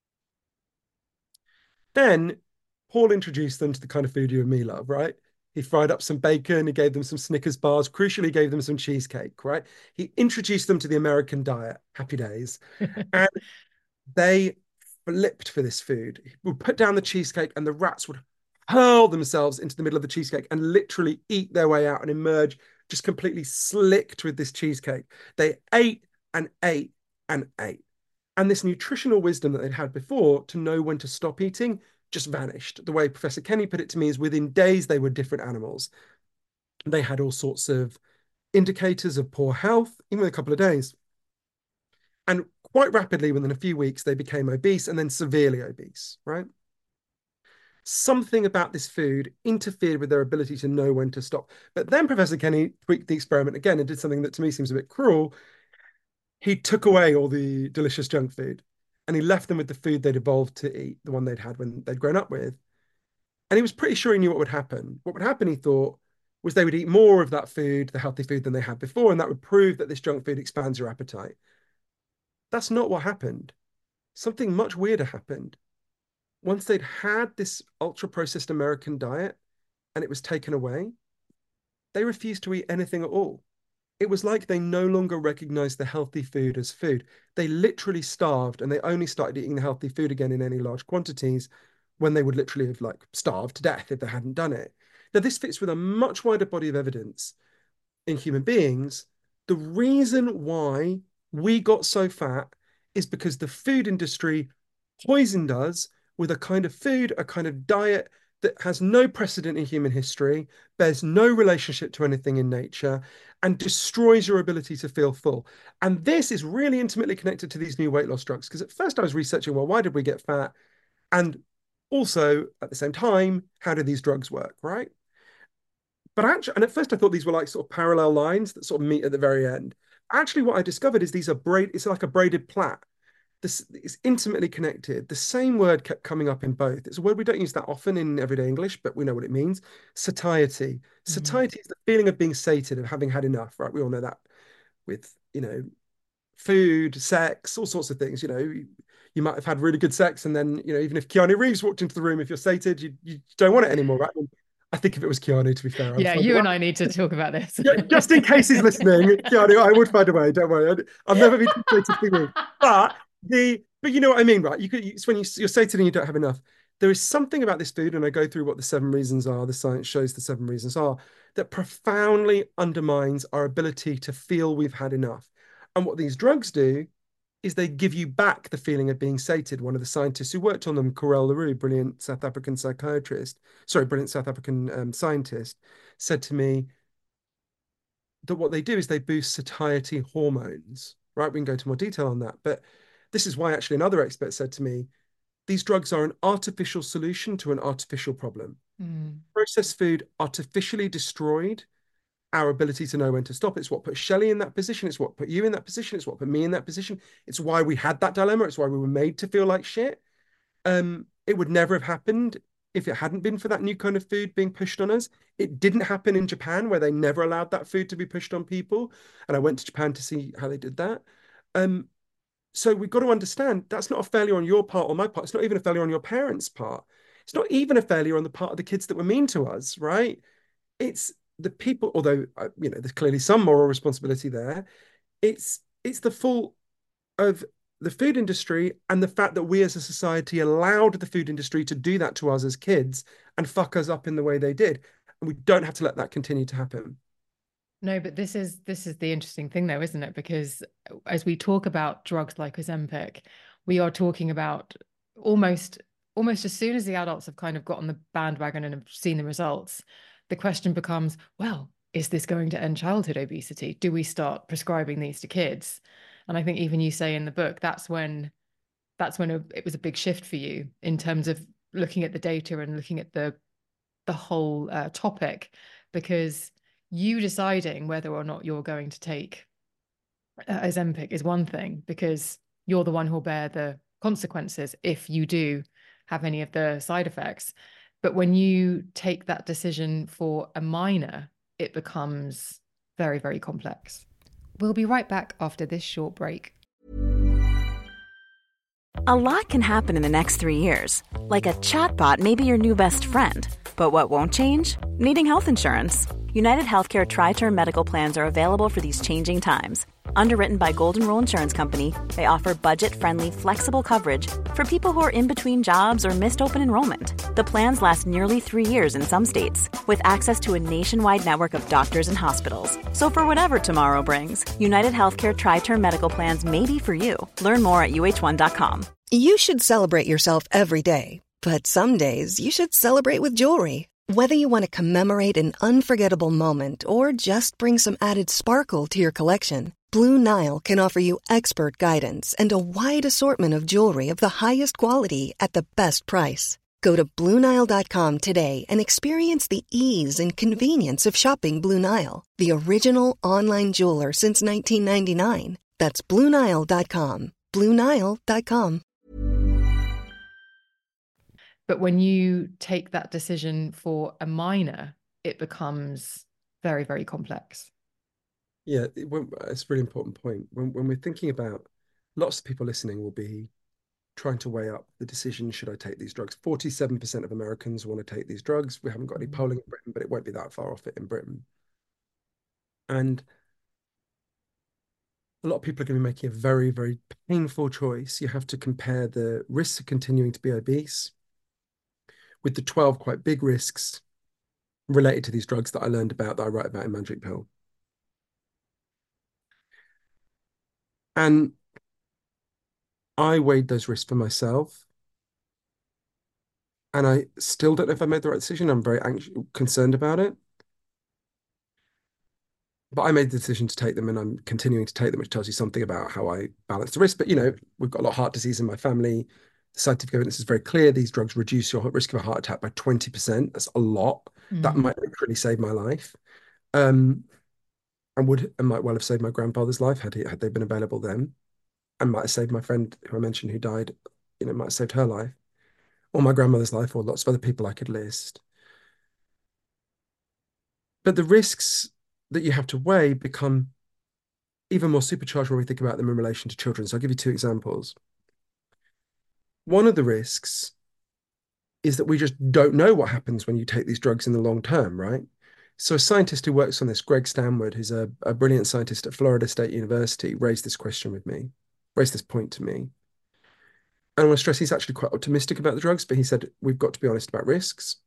Then Paul introduced them to the kind of food you and me love, right? He fried up some bacon, he gave them some Snickers bars, crucially gave them some cheesecake, right? He introduced them to the American diet, happy days. And they flipped for this food. He would put down the cheesecake and the rats would hurl themselves into the middle of the cheesecake and literally eat their way out and emerge just completely slicked with this cheesecake. They ate and ate and ate. And this nutritional wisdom that they'd had before to know when to stop eating just vanished. The way Professor Kenny put it to me is within days, they were different animals. They had all sorts of indicators of poor health, even in a couple of days. And quite rapidly, within a few weeks, they became obese and then severely obese, right? Something about this food interfered with their ability to know when to stop. But then Professor Kenny tweaked the experiment again and did something that to me seems a bit cruel. He took away all the delicious junk food and he left them with the food they'd evolved to eat, the one they'd had when they'd grown up with. And he was pretty sure he knew what would happen. What would happen, he thought, was they would eat more of that food, the healthy food, than they had before, and that would prove that this junk food expands your appetite. That's not what happened. Something much weirder happened. Once they'd had this ultra-processed American diet and it was taken away, they refused to eat anything at all. It was like they no longer recognized the healthy food as food. They literally starved and they only started eating the healthy food again in any large quantities when they would literally have like starved to death if they hadn't done it. Now, this fits with a much wider body of evidence in human beings. The reason why we got so fat is because the food industry poisoned us with a kind of food, a kind of diet that has no precedent in human history, bears no relationship to anything in nature, and destroys your ability to feel full. And this is really intimately connected to these new weight loss drugs. Because at first I was researching, well, why did we get fat? And also, at the same time, how do these drugs work, right? But actually, and at first I thought these were like sort of parallel lines that sort of meet at the very end. Actually, what I discovered is these are braid, it's like a braided plait. this is intimately connected. The same word kept coming up in both. It's a word we don't use that often in everyday English, but we know what it means. Satiety. Satiety is the feeling of being sated, of having had enough, right? We all know that with, you know, food, sex, all sorts of things. You know, you, you might have had really good sex, and then, you know, even if Keanu Reeves walked into the room, if you're sated, you, you don't want it anymore, right? I think if it was Keanu, to be fair, I would Yeah, find you a and way. I need to talk about this. Yeah, just in case he's listening, Keanu, I would find a way. Don't worry. I'd, I've never been too sated for you. But the but you know what I mean, right? You could it's when you, you're sated and you don't have enough. There is something about this food, and I go through what the seven reasons are. The science shows the seven reasons are that profoundly undermines our ability to feel we've had enough. And what these drugs do is they give you back the feeling of being sated. One of the scientists who worked on them, Carel LaRue, brilliant South African psychiatrist, sorry, brilliant South African um, scientist, said to me that what they do is they boost satiety hormones, right? We can go into more detail on that. But this is why actually another expert said to me, these drugs are an artificial solution to an artificial problem. Mm. Processed food artificially destroyed our ability to know when to stop. It's what put Shelley in that position. It's what put you in that position. It's what put me in that position. It's why we had that dilemma. It's why we were made to feel like shit. Um, it would never have happened if it hadn't been for that new kind of food being pushed on us. It didn't happen in Japan, where they never allowed that food to be pushed on people. And I went to Japan to see how they did that. Um, so we've got to understand that's not a failure on your part or my part. It's not even a failure on your parents' part. It's not even a failure on the part of the kids that were mean to us, right? It's the people, although, uh, you know, there's clearly some moral responsibility there. It's it's the fault of the food industry and the fact that we as a society allowed the food industry to do that to us as kids and fuck us up in the way they did. And we don't have to let that continue to happen. No, but this is this is the interesting thing though, isn't it? Because as we talk about drugs like Ozempic, we are talking about almost almost as soon as the adults have kind of got on the bandwagon and have seen the results, the question becomes, well, is this going to end childhood obesity? Do we start prescribing these to kids? And I think even you say in the book, that's when that's when it was a big shift for you in terms of looking at the data and looking at the the whole uh, topic, because you deciding whether or not you're going to take uh, Ozempic is one thing, because you're the one who'll bear the consequences if you do have any of the side effects. But when you take that decision for a minor, it becomes very, very complex. We'll be right back after this short break. A lot can happen in the next three years. Like a chatbot may be your new best friend. But what won't change? Needing health insurance. United Healthcare Tri-Term Medical Plans are available for these changing times. Underwritten by Golden Rule Insurance Company, they offer budget-friendly, flexible coverage for people who are in between jobs or missed open enrollment. The plans last nearly three years in some states, with access to a nationwide network of doctors and hospitals. So for whatever tomorrow brings, United Healthcare Tri-Term Medical Plans may be for you. Learn more at U H one dot com. You should celebrate yourself every day, but some days you should celebrate with jewelry. Whether you want to commemorate an unforgettable moment or just bring some added sparkle to your collection, Blue Nile can offer you expert guidance and a wide assortment of jewelry of the highest quality at the best price. Go to Blue Nile dot com today and experience the ease and convenience of shopping Blue Nile, the original online jeweler since nineteen ninety-nine. That's Blue Nile dot com. Blue Nile dot com. But when you take that decision for a minor, it becomes very, very complex. Yeah, it, it's a really important point. When, when we're thinking about, lots of people listening will be trying to weigh up the decision, should I take these drugs? forty-seven percent of Americans want to take these drugs. We haven't got any polling in Britain, but it won't be that far off it in Britain. And a lot of people are going to be making a very, very painful choice. You have to compare the risks of continuing to be obese with the twelve quite big risks related to these drugs that I learned about, that I write about in Magic Pill. And I weighed those risks for myself. And I still don't know if I made the right decision. I'm very anxious, concerned about it. But I made the decision to take them, and I'm continuing to take them, which tells you something about how I balance the risk. But, you know, we've got a lot of heart disease in my family. The scientific evidence is very clear. These drugs reduce your risk of a heart attack by twenty percent. That's a lot. Mm. That might literally save my life. Um, and would and might well have saved my grandfather's life had he, had they been available then. and might have saved my friend who I mentioned who died, you know, might have saved her life, or my grandmother's life, or lots of other people I could list. But the risks that you have to weigh become even more supercharged when we think about them in relation to children. So I'll give you two examples. One of the risks is that we just don't know what happens when you take these drugs in the long term, right? So a scientist who works on this, Greg Stanwood, who's a, a brilliant scientist at Florida State University, raised this question with me, raised this point to me. And I want to stress he's actually quite optimistic about the drugs, but he said, we've got to be honest about risks.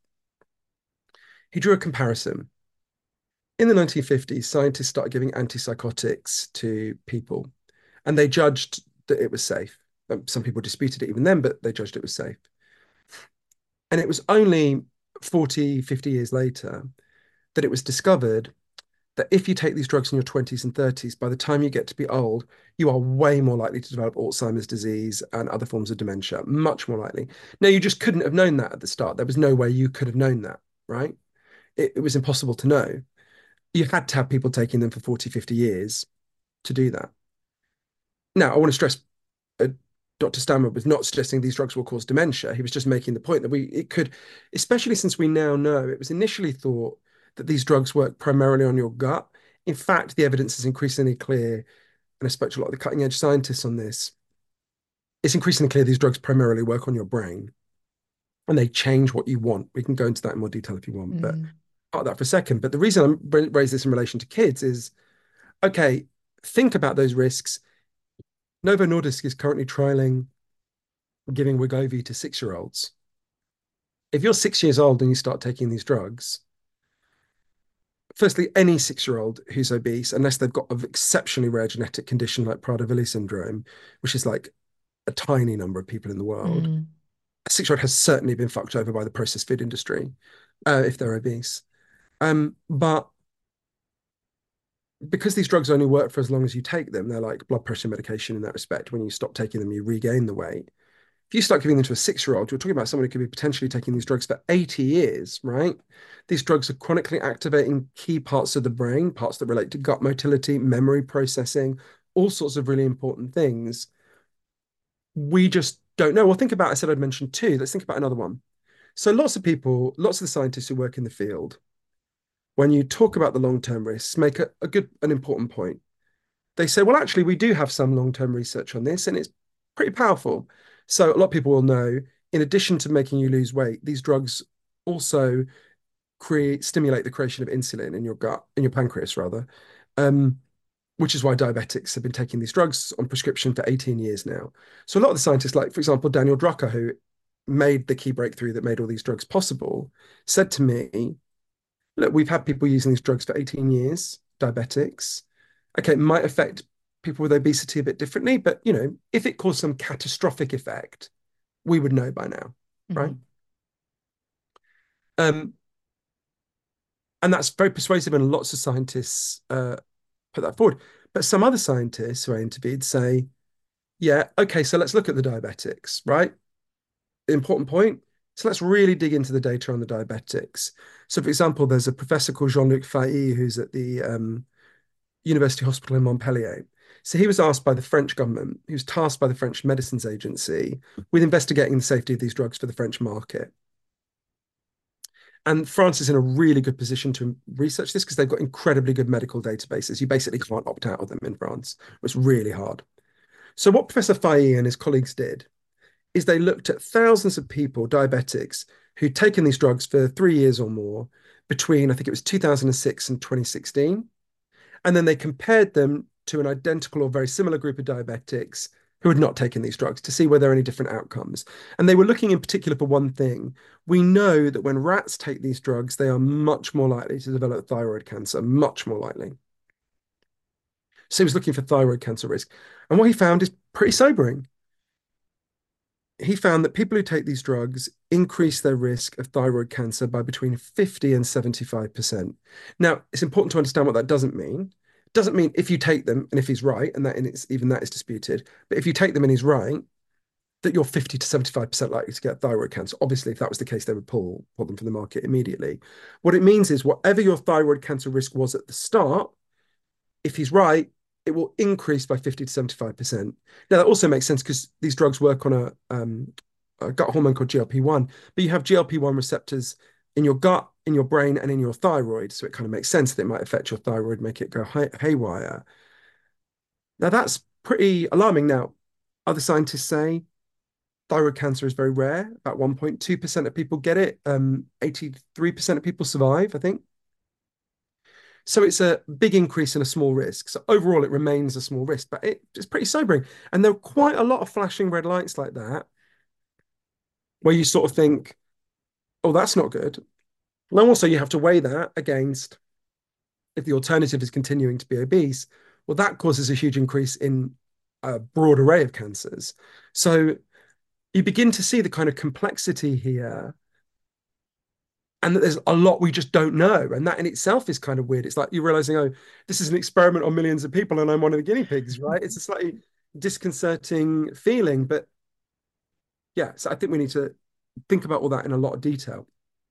He drew a comparison. In the nineteen fifties, scientists started giving antipsychotics to people, and they judged that it was safe. Some people disputed it even then, but they judged it was safe. And it was only forty, fifty years later that it was discovered that if you take these drugs in your twenties and thirties, by the time you get to be old, you are way more likely to develop Alzheimer's disease and other forms of dementia, much more likely. Now, you just couldn't have known that at the start. There was no way you could have known that, right? It, it was impossible to know. You had to have people taking them for forty, fifty years to do that. Now, I want to stress, uh, Doctor Stanwood was not suggesting these drugs will cause dementia. He was just making the point that we, it could, especially since we now know, it was initially thought that these drugs work primarily on your gut. In fact, the evidence is increasingly clear, and I spoke to a lot of the cutting edge scientists on this. It's increasingly clear these drugs primarily work on your brain, and they change what you want. We can go into that in more detail if you want, mm. but part of that for a second. But the reason I'm raising this in relation to kids is, okay, think about those risks. Novo Nordisk is currently trialing giving Wegovy to six-year-olds. If you're six years old and you start taking these drugs, firstly, any six-year-old who's obese, unless they've got an exceptionally rare genetic condition like Prader-Willi syndrome, which is like a tiny number of people in the world, mm. a six-year-old has certainly been fucked over by the processed food industry uh, if they're obese. Um, but because these drugs only work for as long as you take them, they're like blood pressure medication in that respect. When you stop taking them, you regain the weight. If you start giving them to a six-year-old, you're talking about someone who could be potentially taking these drugs for eighty years, right? These drugs are chronically activating key parts of the brain, parts that relate to gut motility, memory processing, all sorts of really important things. We just don't know. Well, think about, I said I'd mentioned two. Let's think about another one. So lots of people, lots of the scientists who work in the field, when you talk about the long-term risks, make a, a good, an important point. They say, well, actually, we do have some long-term research on this, and it's pretty powerful. So a lot of people will know, in addition to making you lose weight, these drugs also create, stimulate the creation of insulin in your gut, in your pancreas, rather, um, which is why diabetics have been taking these drugs on prescription for eighteen years now. So a lot of the scientists, like, for example, Daniel Drucker, who made the key breakthrough that made all these drugs possible, said to me, look, we've had people using these drugs for eighteen years, diabetics. Okay, it might affect people with obesity a bit differently, but, you know, if it caused some catastrophic effect, we would know by now, mm-hmm. right? Um, and that's very persuasive, and lots of scientists uh, put that forward. But some other scientists who I interviewed say, yeah, okay, so let's look at the diabetics, right? Important point. So let's really dig into the data on the diabetics. So, for example, there's a professor called Jean-Luc Fahy who's at the um, University Hospital in Montpellier. So he was asked by the French government, he was tasked by the French Medicines Agency with investigating the safety of these drugs for the French market. And France is in a really good position to research this because they've got incredibly good medical databases. You basically can't opt out of them in France. It's really hard. So what Professor Fahy and his colleagues did is they looked at thousands of people, diabetics, who'd taken these drugs for three years or more between, I think it was two thousand six and twenty sixteen. And then they compared them to an identical or very similar group of diabetics who had not taken these drugs to see whether there are any different outcomes. And they were looking in particular for one thing. We know that when rats take these drugs, they are much more likely to develop thyroid cancer, much more likely. So he was looking for thyroid cancer risk. And what he found is pretty sobering. He found that people who take these drugs increase their risk of thyroid cancer by between fifty and seventy-five percent. Now, it's important to understand what that doesn't mean. It doesn't mean if you take them, and if he's right, and that and it's, even that is disputed, but if you take them and he's right, that you're fifty to seventy-five percent likely to get thyroid cancer. Obviously, if that was the case, they would pull, pull them from the market immediately. What it means is whatever your thyroid cancer risk was at the start, if he's right, it will increase by fifty to seventy-five percent. Now, that also makes sense because these drugs work on a, um, a gut hormone called G L P one, but you have G L P one receptors in your gut, in your brain, and in your thyroid. So it kind of makes sense that it might affect your thyroid, make it go hay haywire. Now, that's pretty alarming. Now, other scientists say thyroid cancer is very rare. About one point two percent of people get it. Um, eighty-three percent of people survive, I think. So it's a big increase in a small risk. So overall, it remains a small risk, but it, it's pretty sobering. And there are quite a lot of flashing red lights like that, where you sort of think, oh, that's not good. And also, you have to weigh that against if the alternative is continuing to be obese. Well, that causes a huge increase in a broad array of cancers. So you begin to see the kind of complexity here, and that there's a lot we just don't know. And that in itself is kind of weird. It's like you're realizing, oh, this is an experiment on millions of people and I'm one of the guinea pigs, right? It's a slightly disconcerting feeling. But yeah, so I think we need to think about all that in a lot of detail.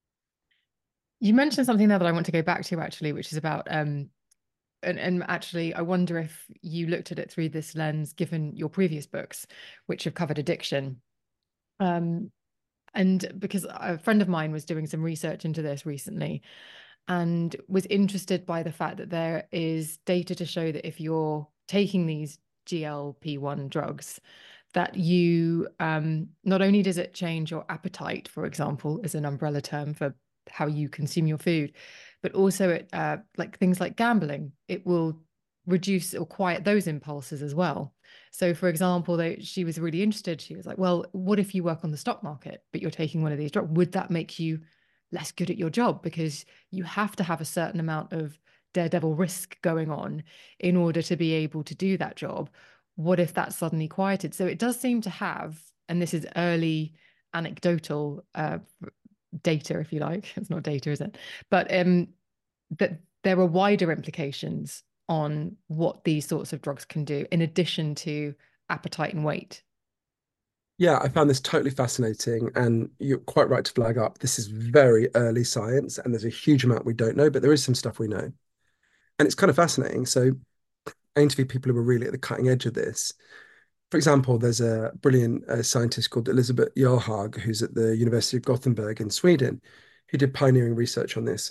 You mentioned something there that I want to go back to, actually, which is about, um, and, and actually, I wonder if you looked at it through this lens, given your previous books, which have covered addiction. Um, And because a friend of mine was doing some research into this recently and was interested by the fact that there is data to show that if you're taking these G L P one drugs, that you, um, not only does it change your appetite, for example, as an umbrella term for how you consume your food, but also it, uh, like things like gambling, it will reduce or quiet those impulses as well. So, for example, they, she was really interested. She was like, well, what if you work on the stock market, but you're taking one of these drugs? Would that make you less good at your job? Because you have to have a certain amount of daredevil risk going on in order to be able to do that job. What if that's suddenly quieted? So it does seem to have, and this is early anecdotal uh, data, if you like. It's not data, is it? But um, that there are wider implications on what these sorts of drugs can do, in addition to appetite and weight. Yeah, I found this totally fascinating, and you're quite right to flag up. This is very early science, and there's a huge amount we don't know, but there is some stuff we know. And it's kind of fascinating. So I interview people who are really at the cutting edge of this. For example, there's a brilliant uh, scientist called Elizabeth Jarlhag, who's at the University of Gothenburg in Sweden, who did pioneering research on this.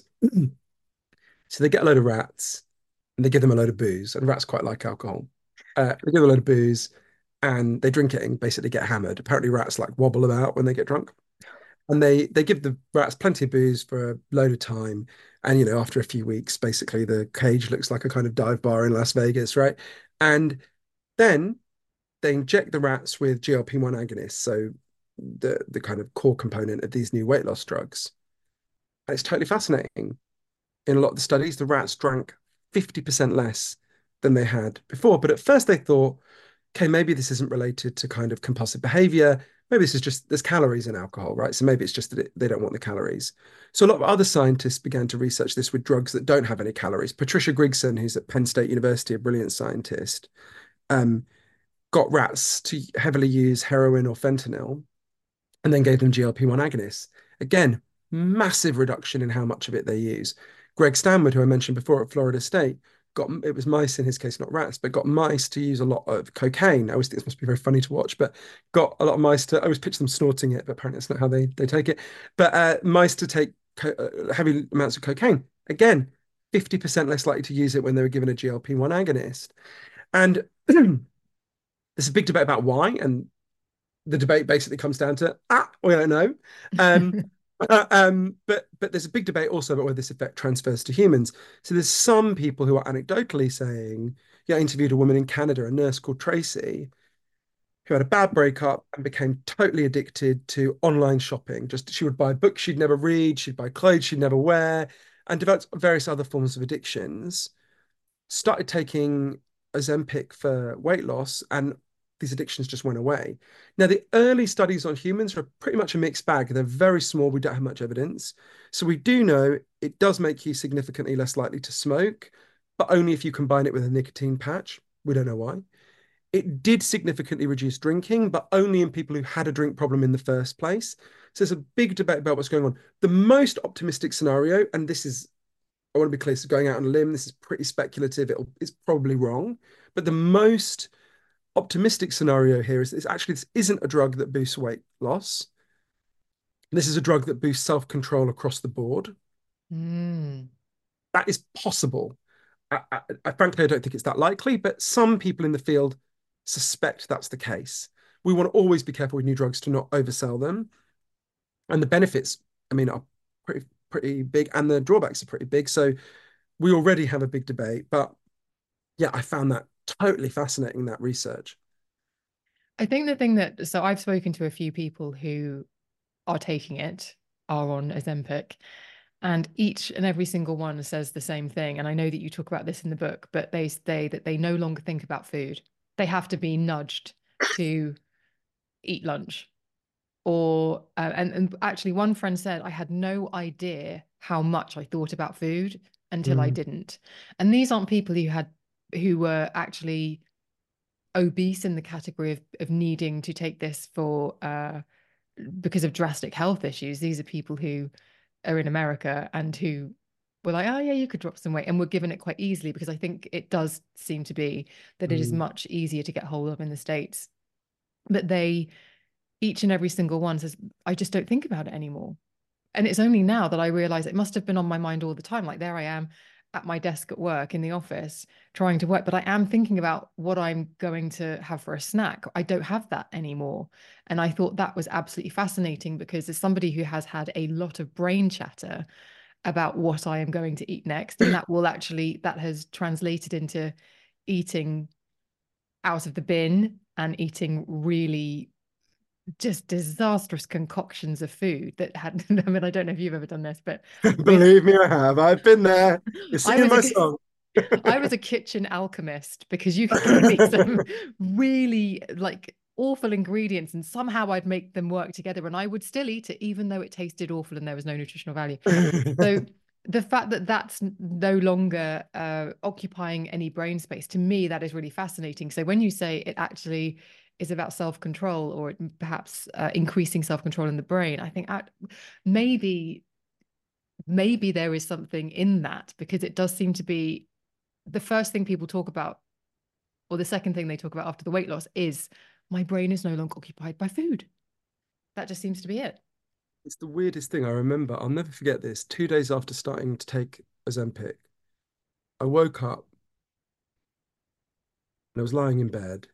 So they get a load of rats, and they give them a load of booze, and rats quite like alcohol. Uh, they give them a load of booze, and they drink it and basically get hammered. Apparently, rats like wobble about when they get drunk, and they they give the rats plenty of booze for a load of time. And you know, after a few weeks, basically the cage looks like a kind of dive bar in Las Vegas, right? And then they inject the rats with G L P one agonists, so the the kind of core component of these new weight loss drugs. And it's totally fascinating. In a lot of the studies, the rats drank fifty percent less than they had before. But at first they thought, okay, maybe this isn't related to kind of compulsive behavior. Maybe this is just, there's calories in alcohol, right? So maybe it's just that it, they don't want the calories. So a lot of other scientists began to research this with drugs that don't have any calories. Patricia Grigson, who's at Penn State University, a brilliant scientist, um, got rats to heavily use heroin or fentanyl and then gave them G L P one agonists. Again, massive reduction in how much of it they use. Greg Stanwood, who I mentioned before at Florida State, got, it was mice in his case, not rats, but got mice to use a lot of cocaine. I always think this must be very funny to watch, but got a lot of mice to, I always picture them snorting it, but apparently that's not how they, they take it. But uh, mice to take uh, heavy amounts of cocaine. Again, fifty percent less likely to use it when they were given a G L P one agonist. And there's a big debate about why, and the debate basically comes down to, ah, we don't know. Um, Uh, um, but but there's a big debate also about whether this effect transfers to humans. So there's some people who are anecdotally saying, yeah, I interviewed a woman in Canada, a nurse called Tracy, who had a bad breakup and became totally addicted to online shopping. Just she would buy books she'd never read, she'd buy clothes she'd never wear, and developed various other forms of addictions. Started taking Ozempic for weight loss, and these addictions just went away. Now, the early studies on humans are pretty much a mixed bag. They're very small. We don't have much evidence. So we do know it does make you significantly less likely to smoke, but only if you combine it with a nicotine patch. We don't know why. It did significantly reduce drinking, but only in people who had a drink problem in the first place. So there's a big debate about what's going on. The most optimistic scenario, and this is I want to be clear, so going out on a limb, this is pretty speculative. It'll, it's probably wrong. But the most optimistic scenario here is this actually this isn't a drug that boosts weight loss. This is a drug that boosts self-control across the board. Mm. That is possible. I, I, I frankly, I don't think it's that likely, but some people in the field suspect that's the case. We want to always be careful with new drugs to not oversell them. And the benefits, I mean, are pretty, pretty big, and the drawbacks are pretty big. So we already have a big debate, but yeah, I found that totally fascinating, that research. I think the thing that, so I've spoken to a few people who are taking it, are on Ozempic, and each and every single one says the same thing. And I know that you talk about this in the book, but they say that they no longer think about food. They have to be nudged to eat lunch. Or, uh, and, and actually one friend said, I had no idea how much I thought about food until mm. I didn't. And these aren't people who had, who were actually obese in the category of, of needing to take this for, uh, because of drastic health issues. These are people who are in America and who were like, oh yeah, you could drop some weight, and were given it quite easily, because I think it does seem to be that it mm. is much easier to get hold of in the States. But they, each and every single one says, I just don't think about it anymore. And it's only now that I realize it must have been on my mind all the time. Like, there I am at my desk at work in the office trying to work, but I am thinking about what I'm going to have for a snack. I don't have that anymore. And I thought that was absolutely fascinating, because as somebody who has had a lot of brain chatter about what I am going to eat next, and that will actually, that has translated into eating out of the bin and eating really just disastrous concoctions of food that had, I mean, I don't know if you've ever done this, but believe me, I have. I've been there. You're singing my a, song. I was a kitchen alchemist, because you could give me some really like awful ingredients and somehow I'd make them work together, and I would still eat it even though it tasted awful and there was no nutritional value. So the fact that that's no longer uh, occupying any brain space, to me, that is really fascinating. So when you say it actually is about self-control, or perhaps uh, increasing self-control in the brain, I think at, maybe, maybe there is something in that, because it does seem to be the first thing people talk about, or the second thing they talk about after the weight loss, is my brain is no longer occupied by food. That just seems to be it. It's the weirdest thing. I remember, I'll never forget this, two days after starting to take Ozempic, I woke up and I was lying in bed.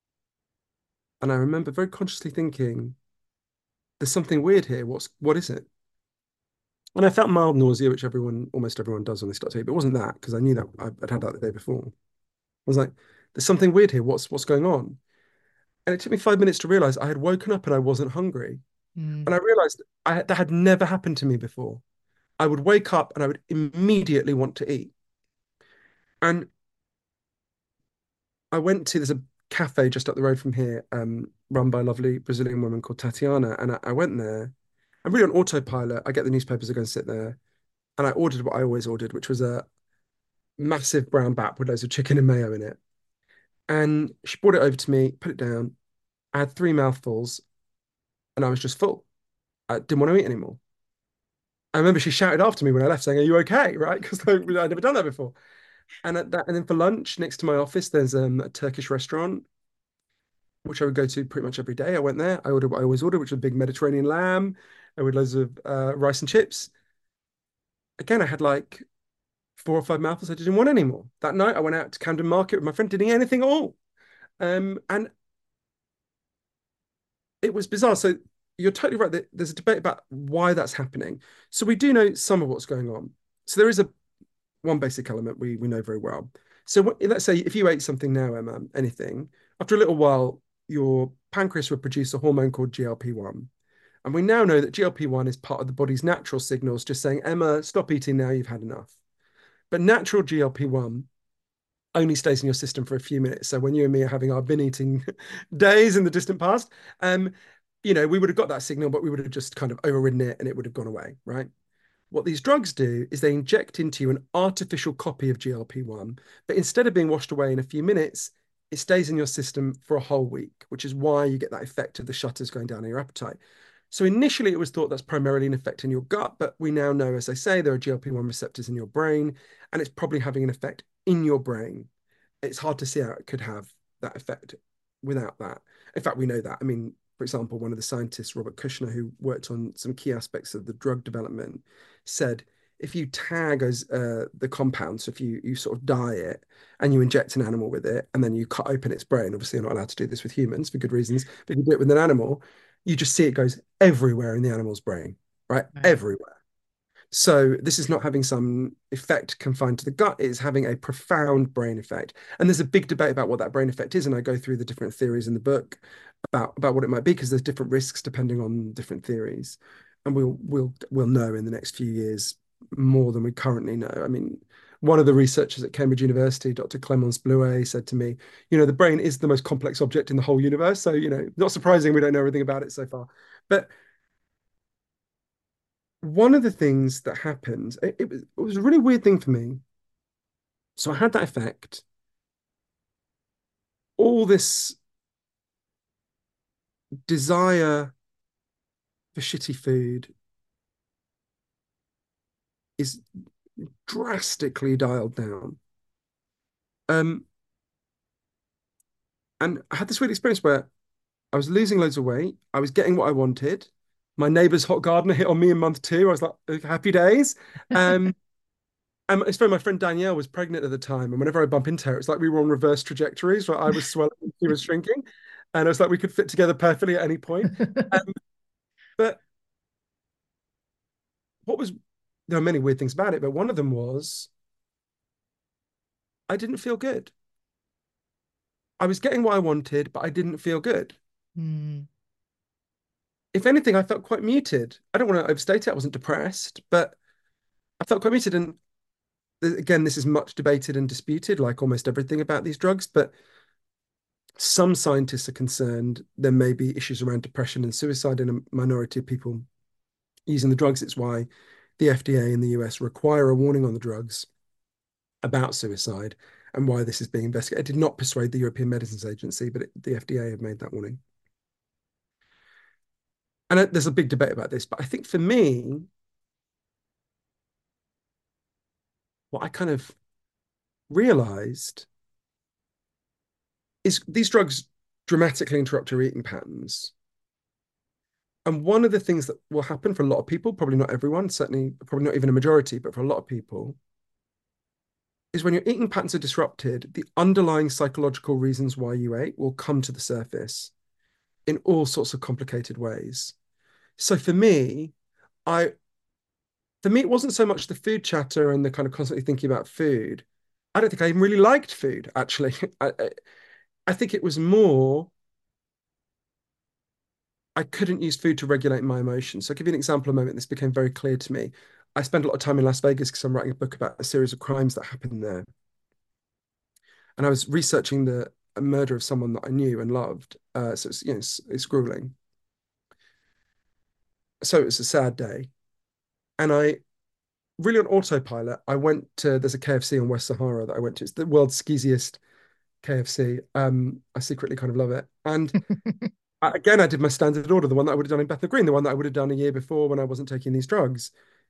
And I remember very consciously thinking, there's something weird here. What's, what is it? And I felt mild nausea, which everyone, almost everyone does when they start to eat, but it wasn't that, because I knew that I'd had that the day before. I was like, there's something weird here. What's, what's going on? And it took me five minutes to realize I had woken up and I wasn't hungry. Mm. And I realized I, that had never happened to me before. I would wake up and I would immediately want to eat. And I went to, there's a cafe just up the road from here, um, run by a lovely Brazilian woman called Tatiana. And I, I went there. I'm really on autopilot. I get the newspapers, I go and sit there. And I ordered what I always ordered, which was a massive brown bap with loads of chicken and mayo in it. And she brought it over to me, put it down. I had three mouthfuls and I was just full. I didn't want to eat anymore. I remember she shouted after me when I left saying, are you okay? Right? Because I'd never done that before. And at that, and then for lunch next to my office, there's um, a Turkish restaurant, which I would go to pretty much every day. I went there. I ordered what I always order, which was a big Mediterranean lamb and with loads of uh, rice and chips. Again, I had like four or five mouthfuls. I didn't want anymore. That night, I went out to Camden Market with my friend, didn't eat anything at all. Um, and it was bizarre. So you're totally right. There's a debate about why that's happening. So we do know some of what's going on. So there is a one basic element we we know very well. So let's say if you ate something now, Emma, anything, after a little while, your pancreas would produce a hormone called G L P one. And we now know that G L P one is part of the body's natural signals, just saying, Emma, stop eating now, you've had enough. But natural G L P one only stays in your system for a few minutes. So when you and me are having our bin eating days in the distant past, um, you know, we would have got that signal, but we would have just kind of overridden it and it would have gone away, right? What these drugs do is they inject into you an artificial copy of G L P one, but instead of being washed away in a few minutes, it stays in your system for a whole week, which is why you get that effect of the shutters going down in your appetite. So initially it was thought that's primarily an effect in your gut, but we now know, as I say, there are G L P one receptors in your brain, and it's probably having an effect in your brain. It's hard to see how it could have that effect without that. In fact, we know that. I mean, for example, one of the scientists, Robert Kushner, who worked on some key aspects of the drug development, said if you tag as uh, the compound, so if you you sort of dye it and you inject an animal with it, and then you cut open its brain, obviously you're not allowed to do this with humans for good reasons, but if you do it with an animal, you just see it goes everywhere in the animal's brain, right? Right. Everywhere. So this is not having some effect confined to the gut, it's having a profound brain effect. And there's a big debate about what that brain effect is. And I go through the different theories in the book about, about what it might be, because there's different risks depending on different theories. And we'll we'll we'll know in the next few years more than we currently know. I mean, one of the researchers at Cambridge University, Doctor Clémence Blouet, said to me, you know, the brain is the most complex object in the whole universe. So, you know, not surprising we don't know everything about it so far. But one of the things that happened, it, it was, it was a really weird thing for me. So I had that effect. All this desire for shitty food is drastically dialed down. Um, and I had this weird experience where I was losing loads of weight. I was getting what I wanted. My neighbour's hot gardener hit on me in month two. I was like, happy days. Um, and it's funny, my friend Danielle was pregnant at the time. And whenever I bump into her, it's like we were on reverse trajectories, where I was swelling and she was shrinking. And it was like we could fit together perfectly at any point. Um, but what was, there are many weird things about it, but one of them was I didn't feel good. I was getting what I wanted, but I didn't feel good. Mm. If anything, I felt quite muted. I don't want to overstate it. I wasn't depressed, but I felt quite muted. And again, this is much debated and disputed, like almost everything about these drugs, but some scientists are concerned there may be issues around depression and suicide in a minority of people using the drugs. It's why the F D A in the U S require a warning on the drugs about suicide, and why this is being investigated. It did not persuade the European Medicines Agency, but it, the F D A have made that warning. And uh, there's a big debate about this, but I think for me, what I kind of realized is these drugs dramatically interrupt your eating patterns. And one of the things that will happen for a lot of people, probably not everyone, certainly probably not even a majority, but for a lot of people, is when your eating patterns are disrupted, the underlying psychological reasons why you ate will come to the surface in all sorts of complicated ways. So for me, I, for me, it wasn't so much the food chatter and the kind of constantly thinking about food. I don't think I even really liked food, actually. I, I, I think it was more, I couldn't use food to regulate my emotions. So I'll give you an example a moment. This became very clear to me. I spent a lot of time in Las Vegas because I'm writing a book about a series of crimes that happened there. And I was researching the murder of someone that I knew and loved. Uh, so it's, you know, it's, it's grueling. So it was a sad day. And I, really on autopilot, I went to, there's a K F C on West Sahara that I went to. It's the world's skeeziest K F C. Um, I secretly kind of love it. And I, again, I did my standard order, the one that I would have done in Bethnal Green, the one that I would have done a year before when I wasn't taking these drugs.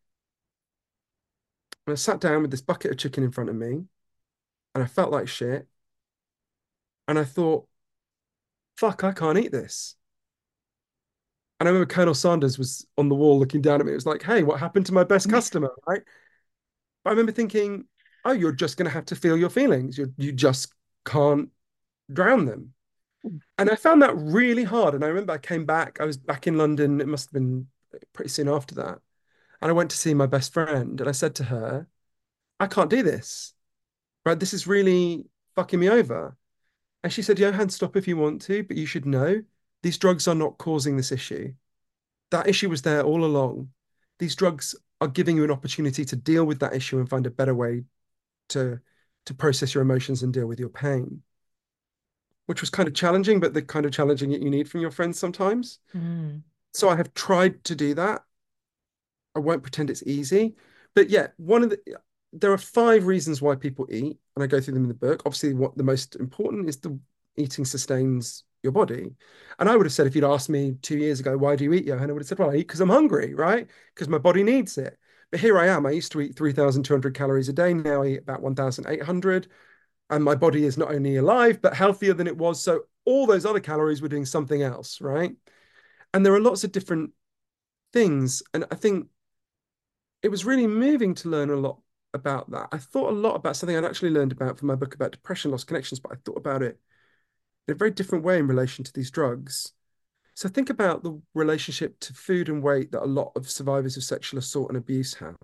And I sat down with this bucket of chicken in front of me, and I felt like shit. And I thought, fuck, I can't eat this. And I remember Colonel Sanders was on the wall looking down at me. It was like, hey, what happened to my best customer, right? But I remember thinking, oh, you're just going to have to feel your feelings. You you just can't drown them. And I found that really hard. And I remember I came back, I was back in London. It must have been pretty soon after that. And I went to see my best friend and I said to her, I can't do this, right? This is really fucking me over. And she said, Johan, stop if you want to, but you should know these drugs are not causing this issue. That issue was there all along. These drugs are giving you an opportunity to deal with that issue and find a better way to, to process your emotions and deal with your pain, which was kind of challenging, but the kind of challenging that you need from your friends sometimes. Mm. So I have tried to do that. I won't pretend it's easy, but yeah, one of the, there are five reasons why people eat, and I go through them in the book. Obviously, what the most important is the eating sustains your body. And I would have said, if you'd asked me two years ago, why do you eat, Johan? I would have said, well, I eat because I'm hungry, right? Because my body needs it. But here I am. I used to eat three thousand two hundred calories a day. Now I eat about one thousand eight hundred. And my body is not only alive, but healthier than it was. So all those other calories were doing something else, right? And there are lots of different things. And I think it was really moving to learn a lot about that. I thought a lot about something I'd actually learned about from my book about depression, lost connections, but I thought about it in a very different way in relation to these drugs. So think about the relationship to food and weight that a lot of survivors of sexual assault and abuse have.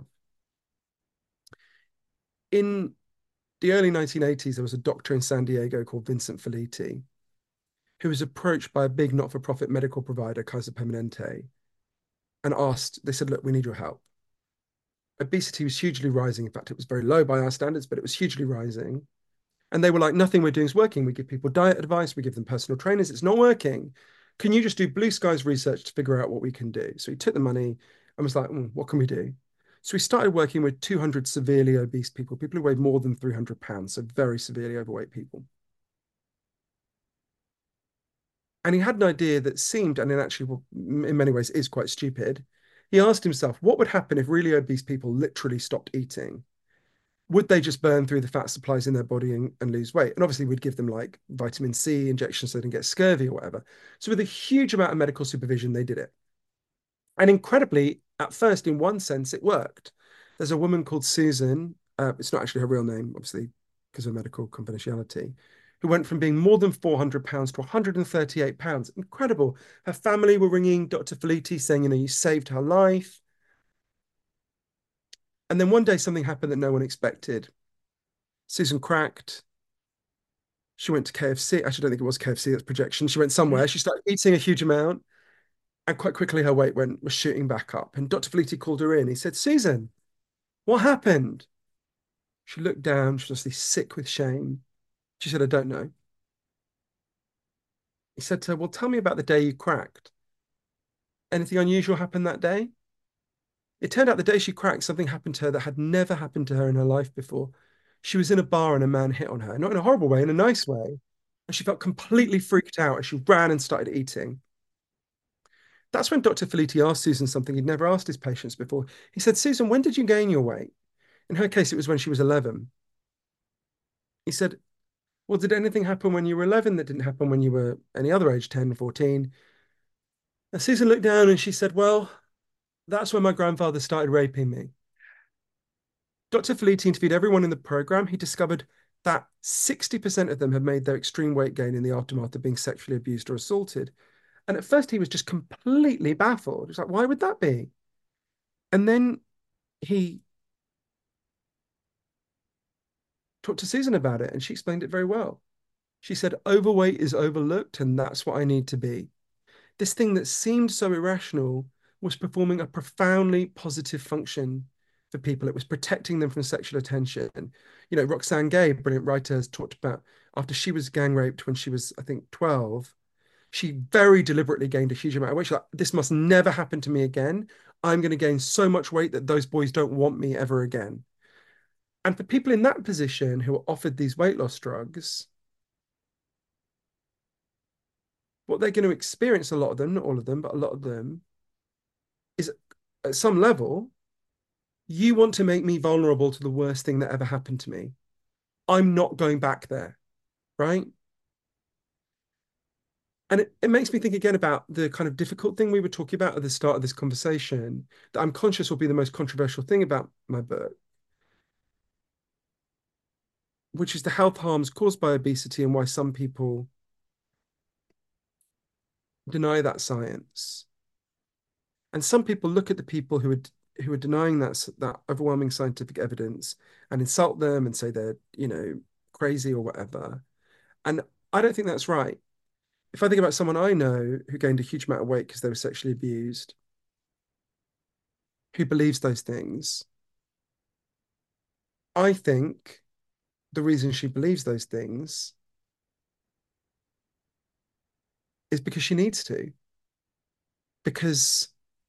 In the early nineteen eighties, there was a doctor in San Diego called Vincent Felitti, who was approached by a big not-for-profit medical provider, Kaiser Permanente, and asked, they said, look, we need your help. Obesity was hugely rising. In fact, it was very low by our standards, but it was hugely rising. And they were like, nothing we're doing is working. We give people diet advice. We give them personal trainers. It's not working. Can you just do blue skies research to figure out what we can do? So he took the money and was like, mm, what can we do? So we started working with two hundred severely obese people, people who weighed more than three hundred pounds, so very severely overweight people. And he had an idea that seemed, and it actually, in many ways, is quite stupid. He asked himself, what would happen if really obese people literally stopped eating? Would they just burn through the fat supplies in their body and, and lose weight? And obviously, we'd give them like vitamin C injections so they didn't get scurvy or whatever. So with a huge amount of medical supervision, they did it. And incredibly, at first, in one sense, it worked. There's a woman called Susan. Uh, it's not actually her real name, obviously, because of medical confidentiality, who went from being more than four hundred pounds to one hundred thirty-eight pounds. Incredible. Her family were ringing Doctor Felitti saying, you know, you saved her life. And then one day something happened that no one expected. Susan cracked. She went to K F C. Actually, I don't think it was K F C, that's projection. She went somewhere. She started eating a huge amount. And quite quickly her weight went was shooting back up. And Doctor Felitti called her in. He said, Susan, what happened? She looked down. She was obviously sick with shame. She said, I don't know. He said to her, well, tell me about the day you cracked. Anything unusual happened that day? It turned out the day she cracked, something happened to her that had never happened to her in her life before. She was in a bar and a man hit on her, not in a horrible way, in a nice way. And she felt completely freaked out and she ran and started eating. That's when Doctor Felitti asked Susan something he'd never asked his patients before. He said, Susan, when did you gain your weight? In her case, it was when she was eleven. He said, well, did anything happen when you were eleven that didn't happen when you were any other age, ten, fourteen? And Susan looked down and she said, well, that's when my grandfather started raping me. Doctor Felitti interviewed everyone in the program. He discovered that sixty percent of them had made their extreme weight gain in the aftermath of being sexually abused or assaulted. And at first he was just completely baffled. He was like, why would that be? And then he talked to Susan about it and she explained it very well. She said, overweight is overlooked and that's what I need to be. This thing that seemed so irrational was performing a profoundly positive function for people. It was protecting them from sexual attention. And, you know, Roxane Gay, brilliant writer, has talked about after she was gang raped when she was, I think, twelve, she very deliberately gained a huge amount of weight. She's like, this must never happen to me again. I'm going to gain so much weight that those boys don't want me ever again. And for people in that position who are offered these weight loss drugs, what they're going to experience, a lot of them, not all of them, but a lot of them, is at some level, you want to make me vulnerable to the worst thing that ever happened to me. I'm not going back there, right? And it, it makes me think again about the kind of difficult thing we were talking about at the start of this conversation that I'm conscious will be the most controversial thing about my book, which is the health harms caused by obesity and why some people deny that science. And some people look at the people who are who are denying that that overwhelming scientific evidence and insult them and say they're, you know, crazy or whatever. And I don't think that's right. If I think about someone I know who gained a huge amount of weight because they were sexually abused, who believes those things, I think the reason she believes those things is because she needs to. Because,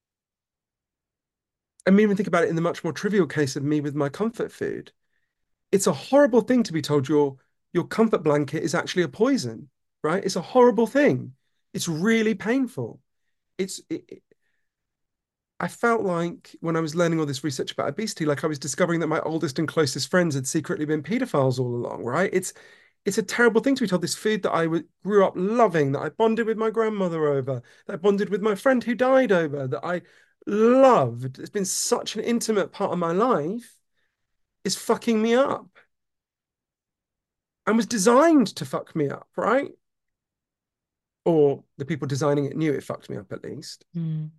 I mean, even think about it in the much more trivial case of me with my comfort food. It's a horrible thing to be told your, your comfort blanket is actually a poison. right? It's a horrible thing. It's really painful. It's it, it- I felt like when I was learning all this research about obesity, like I was discovering that my oldest and closest friends had secretly been pedophiles all along, right? It's it's a terrible thing to be told. This food that I w grew up loving, that I bonded with my grandmother over, that I bonded with my friend who died over, that I loved. It's been such an intimate part of my life, is fucking me up and was designed to fuck me up, right? Or the people designing it knew it fucked me up at least. Mm.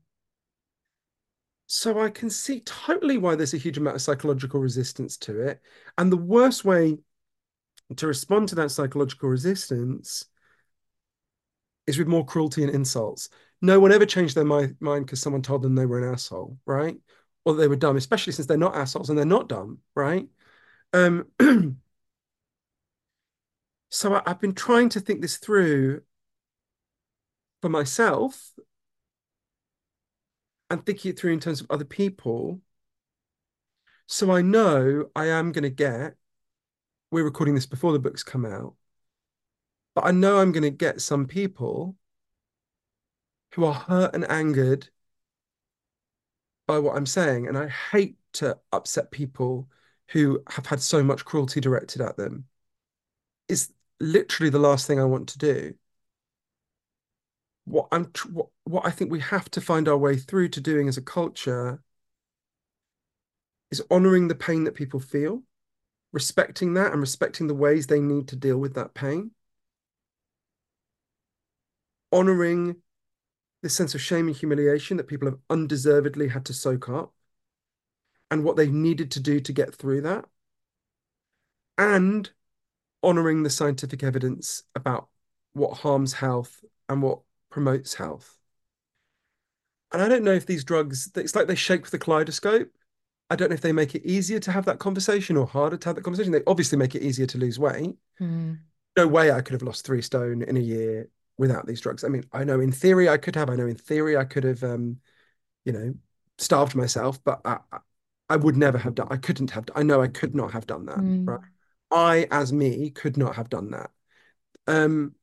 So I can see totally why there's a huge amount of psychological resistance to it. And the worst way to respond to that psychological resistance is with more cruelty and insults. No one ever changed their mi mind because someone told them they were an asshole, right? Or they were dumb, especially since they're not assholes and they're not dumb, right? Um, so I, I've been trying to think this through for myself and thinking it through in terms of other people. So I know I am going to get, we're recording this before the books come out, but I know I'm going to get some people who are hurt and angered by what I'm saying. And I hate to upset people who have had so much cruelty directed at them. It's literally the last thing I want to do. What I'm, what, what I think we have to find our way through to doing as a culture is honoring the pain that people feel, respecting that and respecting the ways they need to deal with that pain, honoring the sense of shame and humiliation that people have undeservedly had to soak up and what they've needed to do to get through that, and honoring the scientific evidence about what harms health and what promotes health. And I don't know if these drugs, it's like they shake the kaleidoscope. I don't know if they make it easier to have that conversation or harder to have that conversation. They obviously make it easier to lose weight. Mm. No way I could have lost three stone in a year without these drugs. I mean, I know in theory I could have, I know in theory I could have, um, you know, starved myself, but I, I would never have done, I couldn't have, I know I could not have done that, Mm. right? I, as me, could not have done that. Um,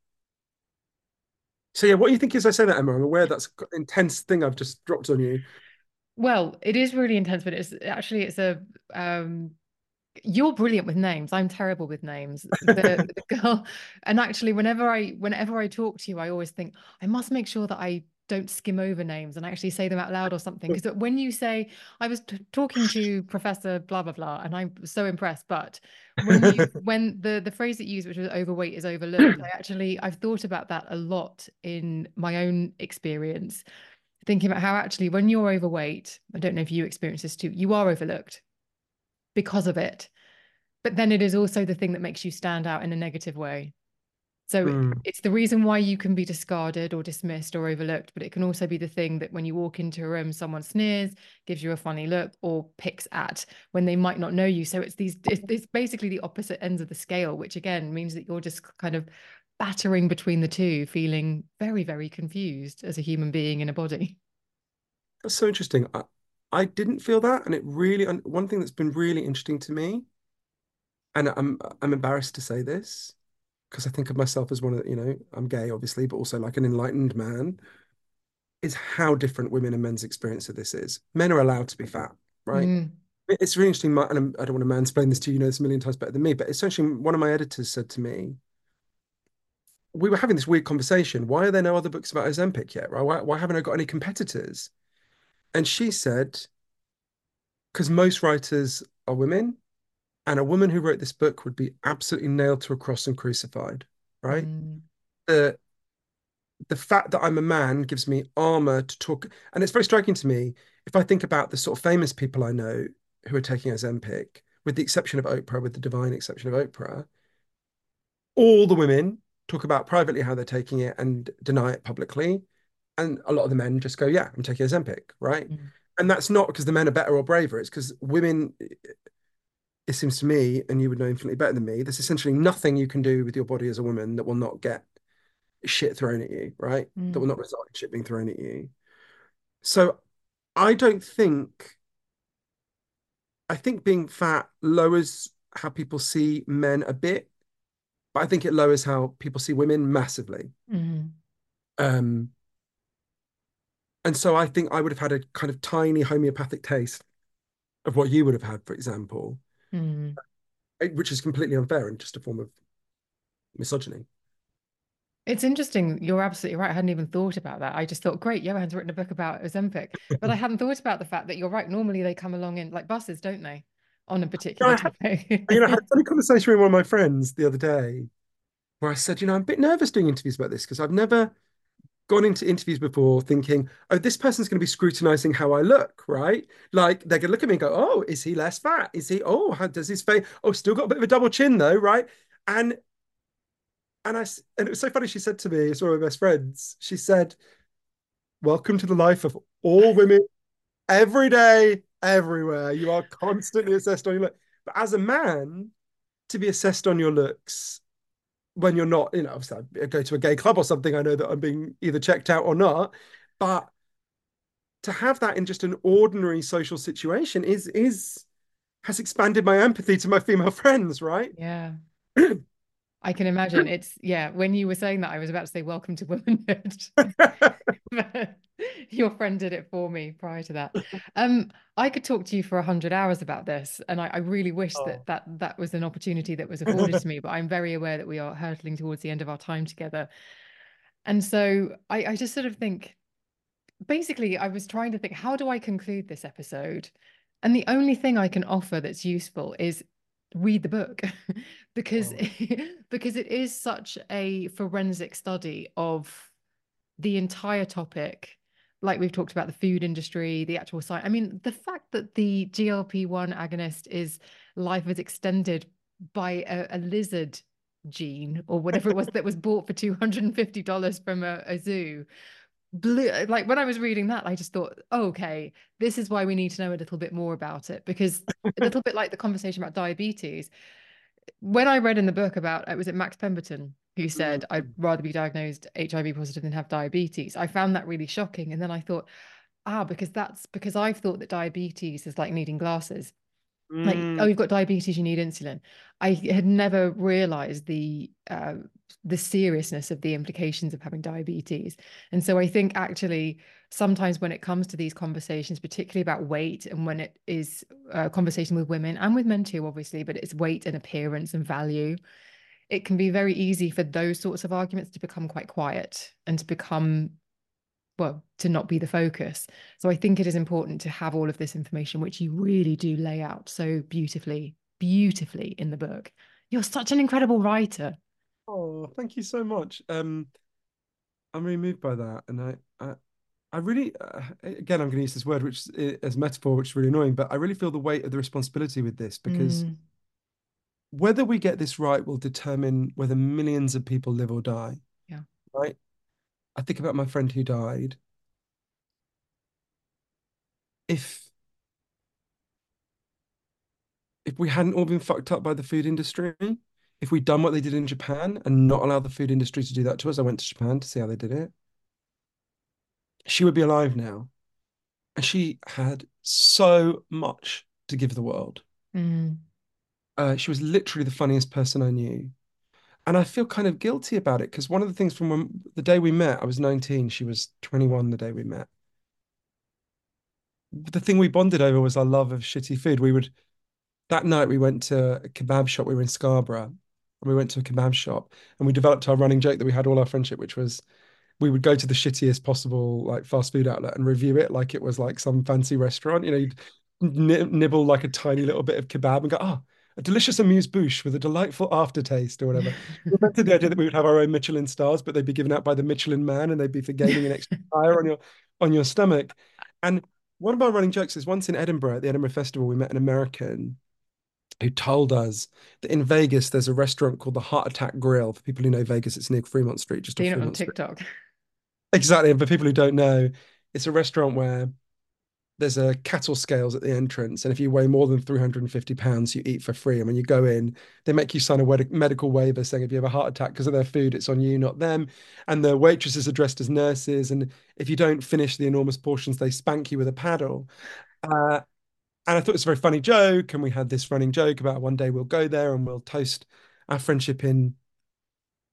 so yeah, what do you think as I say that, Emma? I'm aware that's an intense thing I've just dropped on you. Well, it is really intense, but it's actually it's a um you're brilliant with names. I'm terrible with names. The, the girl, and actually, whenever I whenever I talk to you, I always think I must make sure that I don't skim over names and actually say them out loud or something. Because when you say, I was t talking to Professor blah blah blah, and I'm so impressed. But when you when the the phrase that you used, which was overweight, is overlooked, I actually I've thought about that a lot in my own experience, thinking about how actually when you're overweight, I don't know if you experience this too, you are overlooked because of it. But then it is also the thing that makes you stand out in a negative way. So Mm. it's the reason why you can be discarded or dismissed or overlooked, but it can also be the thing that when you walk into a room, someone sneers, gives you a funny look, or picks at when they might not know you. So it's these, it's, it's basically the opposite ends of the scale, which again means that you're just kind of battering between the two, feeling very, very confused as a human being in a body. That's so interesting. I, I didn't feel that, and it really, and one thing that's been really interesting to me, and I'm I'm embarrassed to say this because I think of myself as one of the, you know, I'm gay, obviously, but also like an enlightened man, is how different women and men's experience of this is. Men are allowed to be fat, right? Mm. It's really interesting, and I'm, I don't want to mansplain this to you, you know this a million times better than me, but essentially one of my editors said to me, we were having this weird conversation. Why are there no other books about Ozempic yet? Right? Why, why haven't I got any competitors? And she said, because most writers are women, and a woman who wrote this book would be absolutely nailed to a cross and crucified, right? Mm. The the fact that I'm a man gives me armor to talk, and it's very striking to me if I think about the sort of famous people I know who are taking Ozempic, with the exception of Oprah, with the divine exception of Oprah, all the women talk about privately how they're taking it and deny it publicly. And a lot of the men just go, yeah, I'm taking Ozempic, right? Mm. And that's not because the men are better or braver. It's because women, it seems to me, and you would know infinitely better than me, there's essentially nothing you can do with your body as a woman that will not get shit thrown at you, right? Mm. That will not result in shit being thrown at you. So I don't think, I think being fat lowers how people see men a bit. but I think it lowers how people see women massively. Mm. Um, and so I think I would have had a kind of tiny homeopathic taste of what you would have had, for example, Mm. eh, which is completely unfair and just a form of misogyny. It's interesting. You're absolutely right. I hadn't even thought about that. I just thought, great, Johan's written a book about Ozempic. But I hadn't thought about the fact that you're right. Normally they come along in like buses, don't they? On a particular I had, topic. you know, I had a funny conversation with one of my friends the other day where I said, you know, I'm a bit nervous doing interviews about this because I've never gone into interviews before thinking, oh, this person's going to be scrutinizing how I look, right? Like they're going to look at me and go, oh, is he less fat? Is he, oh, how does his face, oh, still got a bit of a double chin though, right? And and I and it was so funny. She said to me, it's one of my best friends. She said, "Welcome to the life of all women, every day, everywhere. You are constantly assessed on your look. But as a man, to be assessed on your looks when you're not, you know, obviously I go to a gay club or something, I know that I'm being either checked out or not. But to have that in just an ordinary social situation is is has expanded my empathy to my female friends, right?" Yeah. I can imagine. It's, yeah, when you were saying that, I was about to say welcome to womanhood. But your friend did it for me prior to that. Um, I could talk to you for a hundred hours about this, and I, I really wish Oh. that, that that was an opportunity that was afforded to me, but I'm very aware that we are hurtling towards the end of our time together. And so I, I just sort of think, basically, I was trying to think, how do I conclude this episode? And the only thing I can offer that's useful is read the book because Oh. because it is such a forensic study of the entire topic. Like we've talked about the food industry, the actual site. I mean, the fact that the G L P one agonist is life is extended by a, a lizard gene or whatever it was that was bought for two hundred fifty dollars from a, a zoo blew, like when I was reading that, I just thought, oh, okay, this is why we need to know a little bit more about it, because a little bit like the conversation about diabetes. When I read in the book about, it was it Max Pemberton who said, I'd Mm. rather be diagnosed H I V positive than have diabetes. I found that really shocking. And then I thought, ah, because that's because I've thought that diabetes is like needing glasses. Like, oh, Mm. you've got diabetes, you need insulin. I had never realized the uh, the seriousness of the implications of having diabetes. And so I think actually sometimes when it comes to these conversations, particularly about weight, and when it is a conversation with women and with men too, obviously, but it's weight and appearance and value, it can be very easy for those sorts of arguments to become quite quiet and to become, well, to not be the focus. So I think it is important to have all of this information, which you really do lay out so beautifully, beautifully in the book. You're such an incredible writer. Oh, thank you so much. Um, I'm really moved by that, and I, I, I really, uh, again, I'm going to use this word, which is, as metaphor, which is really annoying, but I really feel the weight of the responsibility with this because Mm, whether we get this right will determine whether millions of people live or die, yeah. right? I think about my friend who died. If if we hadn't all been fucked up by the food industry, if we'd done what they did in Japan and not allow the food industry to do that to us, I went to Japan to see how they did it. She would be alive now. And she had so much to give the world. Mm, Uh, she was literally the funniest person I knew. And I feel kind of guilty about it because one of the things from when the day we met, I was nineteen, she was twenty-one the day we met. The thing we bonded over was our love of shitty food. We would, that night, we went to a kebab shop. We were in Scarborough and we went to a kebab shop and we developed our running joke that we had all our friendship, which was we would go to the shittiest possible like fast food outlet and review it like it was like some fancy restaurant. You know, you'd nibble like a tiny little bit of kebab and go, oh, a delicious amuse-bouche with a delightful aftertaste or whatever. We invented the idea that we would have our own Michelin stars, but they'd be given out by the Michelin Man and they'd be for gaining an extra tire on your on your stomach. And one of our running jokes is once in Edinburgh at the Edinburgh Festival, we met an American who told us that in Vegas there's a restaurant called the Heart Attack Grill. For people who know Vegas, it's near Fremont Street, just off seen it on Fremont Street. TikTok. Exactly. And for people who don't know, it's a restaurant where there's a cattle scales at the entrance. And if you weigh more than three hundred fifty pounds, you eat for free. And when you go in, they make you sign a wed- medical waiver saying if you have a heart attack because of their food, it's on you, not them. And the waitresses are dressed as nurses. And if you don't finish the enormous portions, they spank you with a paddle. Uh, and I thought it was a very funny joke. And we had this running joke about one day we'll go there and we'll toast our friendship in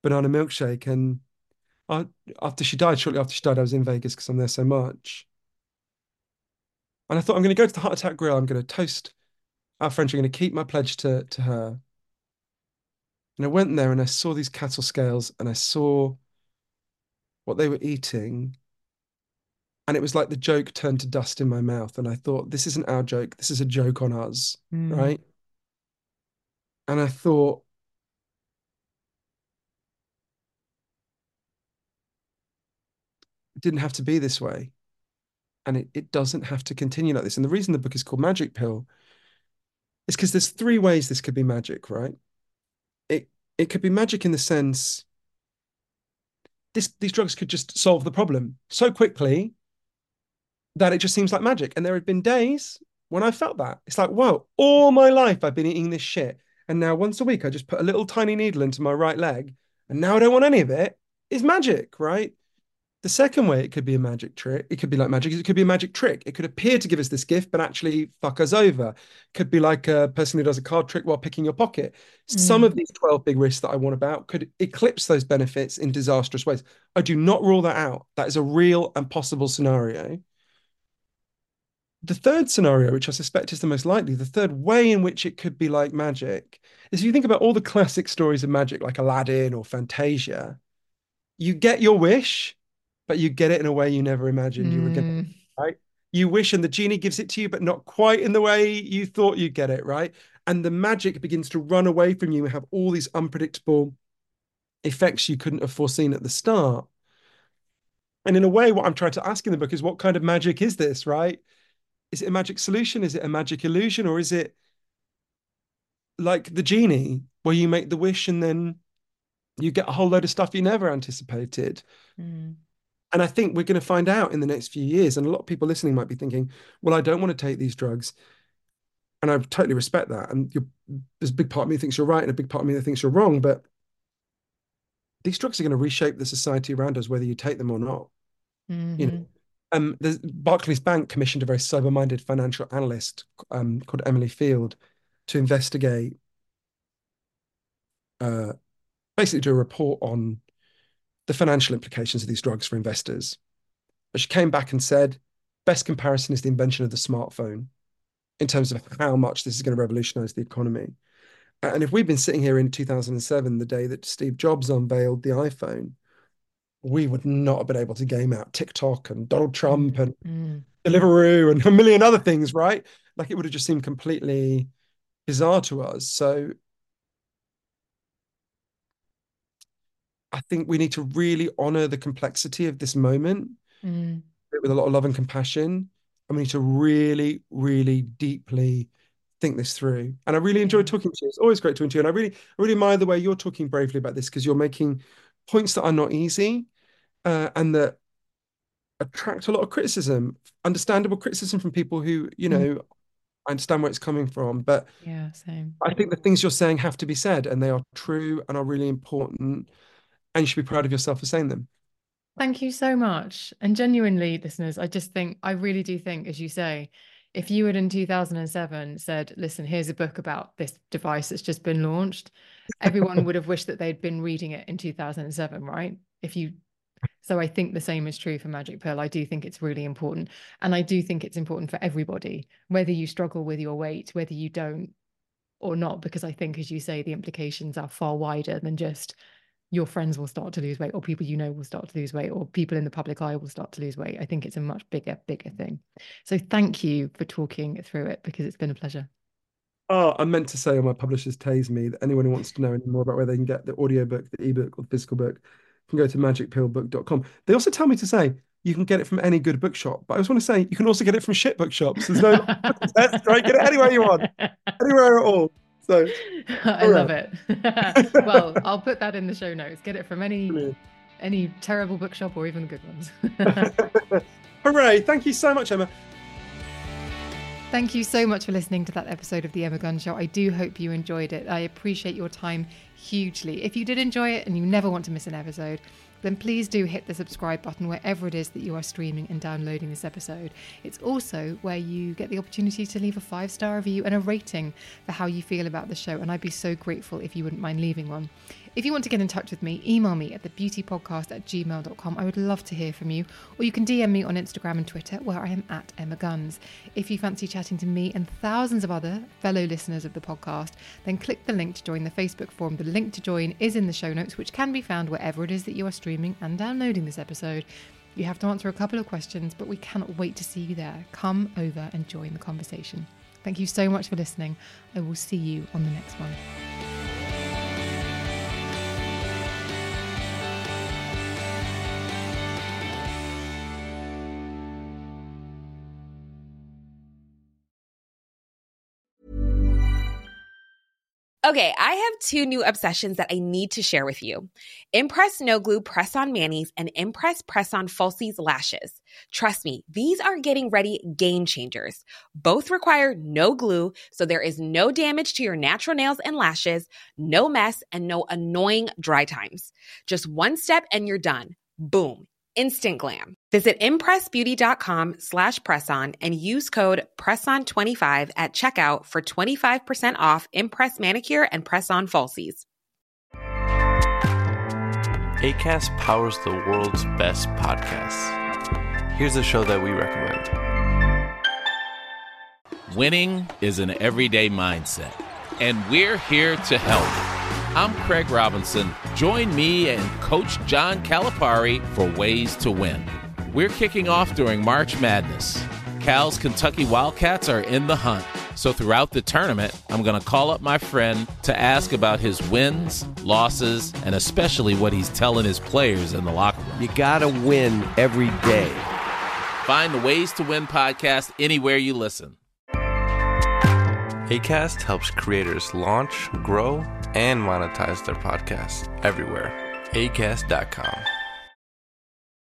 banana milkshake. And I, after she died, shortly after she died, I was in Vegas because I'm there so much. And I thought, I'm going to go to the Heart Attack Grill. I'm going to toast our friendship. I'm going to keep my pledge to, to her. And I went there and I saw these cattle scales and I saw what they were eating. And it was like the joke turned to dust in my mouth. And I thought, this isn't our joke. This is a joke on us, Mm. right? And I thought, it didn't have to be this way. And it, it doesn't have to continue like this. And the reason the book is called Magic Pill is because there's three ways this could be magic, right? It it could be magic in the sense this these drugs could just solve the problem so quickly that it just seems like magic. And there have been days when I felt that. It's like, whoa, all my life I've been eating this shit. And now once a week I just put a little tiny needle into my right leg and now I don't want any of it. It's magic, right? The second way it could be a magic trick, it could be like magic, it could be a magic trick. It could appear to give us this gift, but actually fuck us over. It could be like a person who does a card trick while picking your pocket. Mm. Some of these twelve big risks that I want about could eclipse those benefits in disastrous ways. I do not rule that out. That is a real and possible scenario. The third scenario, which I suspect is the most likely, the third way in which it could be like magic, is if you think about all the classic stories of magic, like Aladdin or Fantasia, you get your wish, but you get it in a way you never imagined you were going to, right? You wish and the genie gives it to you, but not quite in the way you thought you'd get it, right? And the magic begins to run away from you and have all these unpredictable effects you couldn't have foreseen at the start. And in a way, what I'm trying to ask in the book is, what kind of magic is this, right? Is it a magic solution? Is it a magic illusion? Or is it like the genie, where you make the wish and then you get a whole load of stuff you never anticipated? Mm. And I think we're going to find out in the next few years. And a lot of people listening might be thinking, well, I don't want to take these drugs. And I totally respect that. And you're, there's a big part of me that thinks you're right and a big part of me that thinks you're wrong. But these drugs are going to reshape the society around us, whether you take them or not. Mm-hmm. You know, um, the Barclays Bank commissioned a very sober-minded financial analyst um, called Emily Field to investigate, uh, basically do a report on the financial implications of these drugs for investors. But she came back and said, best comparison is the invention of the smartphone in terms of how much this is going to revolutionize the economy. And if we'd been sitting here in two thousand seven, the day that Steve Jobs unveiled the iPhone, we would not have been able to game out TikTok and Donald Trump and mm. Deliveroo and a million other things, right? Like, it would have just seemed completely bizarre to us. So I think we need to really honor the complexity of this moment Mm. with a lot of love and compassion. And we need to really, really deeply think this through. And I really enjoyed talking to you. It's always great talking to you. And I really, I really admire the way you're talking bravely about this, because you're making points that are not easy uh, and that attract a lot of criticism, understandable criticism from people who, you know, mm. I understand where it's coming from. But yeah, same. I think the things you're saying have to be said, and they are true and are really important. And you should be proud of yourself for saying them. Thank you so much. And genuinely, listeners, I just think, I really do think, as you say, if you had in two thousand seven said, listen, here's a book about this device that's just been launched, everyone would have wished that they'd been reading it in two thousand seven, right? If you, so I think the same is true for Magic Pill. I do think it's really important. And I do think it's important for everybody, whether you struggle with your weight, whether you don't or not, because I think, as you say, the implications are far wider than just your friends will start to lose weight, or people you know will start to lose weight, or people in the public eye will start to lose weight. I think it's a much bigger, bigger thing. So thank you for talking through it, because it's been a pleasure. Oh, I meant to say on my publishers tase me that anyone who wants to know any more about where they can get the audiobook, the ebook, or the physical book can go to magic pill book dot com. They also tell me to say you can get it from any good bookshop, but I just want to say you can also get it from shit bookshops. There's no test, right? Get it anywhere you want, anywhere at all. So I love it. Well, I'll put that in the show notes. Get it from any Brilliant. any terrible bookshop or even the good ones. Hooray! Thank you so much, Emma. Thank you so much for listening to that episode of The Emma Guns Show. I do hope you enjoyed it. I appreciate your time hugely. If you did enjoy it and you never want to miss an episode, then please do hit the subscribe button wherever it is that you are streaming and downloading this episode. It's also where you get the opportunity to leave a five-star review and a rating for how you feel about the show, and I'd be so grateful if you wouldn't mind leaving one. If you want to get in touch with me, email me at the beauty podcast at gmail dot com. I would love to hear from you. Or you can D M me on Instagram and Twitter, where I am at Emma Guns. If you fancy chatting to me and thousands of other fellow listeners of the podcast, then click the link to join the Facebook forum. The link to join is in the show notes, which can be found wherever it is that you are streaming and downloading this episode. You have to answer a couple of questions, but we cannot wait to see you there. Come over and join the conversation. Thank you so much for listening. I will see you on the next one. Okay, I have two new obsessions that I need to share with you. Impress No Glue Press-On Manis and Impress Press-On Falsies Lashes. Trust me, these are getting ready game changers. Both require no glue, so there is no damage to your natural nails and lashes, no mess, and no annoying dry times. Just one step and you're done. Boom. Instant glam. Visit impressbeauty.com slash presson and use code presson twenty-five at checkout for twenty-five percent off Impress Manicure and Press-On Falsies. Acast powers the world's best podcasts. Here's a show that we recommend. Winning is an everyday mindset, and we're here to help. I'm Craig Robinson. Join me and Coach John Calipari for Ways to Win. We're kicking off during March Madness. Cal's Kentucky Wildcats are in the hunt. So throughout the tournament, I'm going to call up my friend to ask about his wins, losses, and especially what he's telling his players in the locker room. You got to win every day. Find the Ways to Win podcast anywhere you listen. Acast helps creators launch, grow, and monetize their podcasts everywhere. Acast dot com.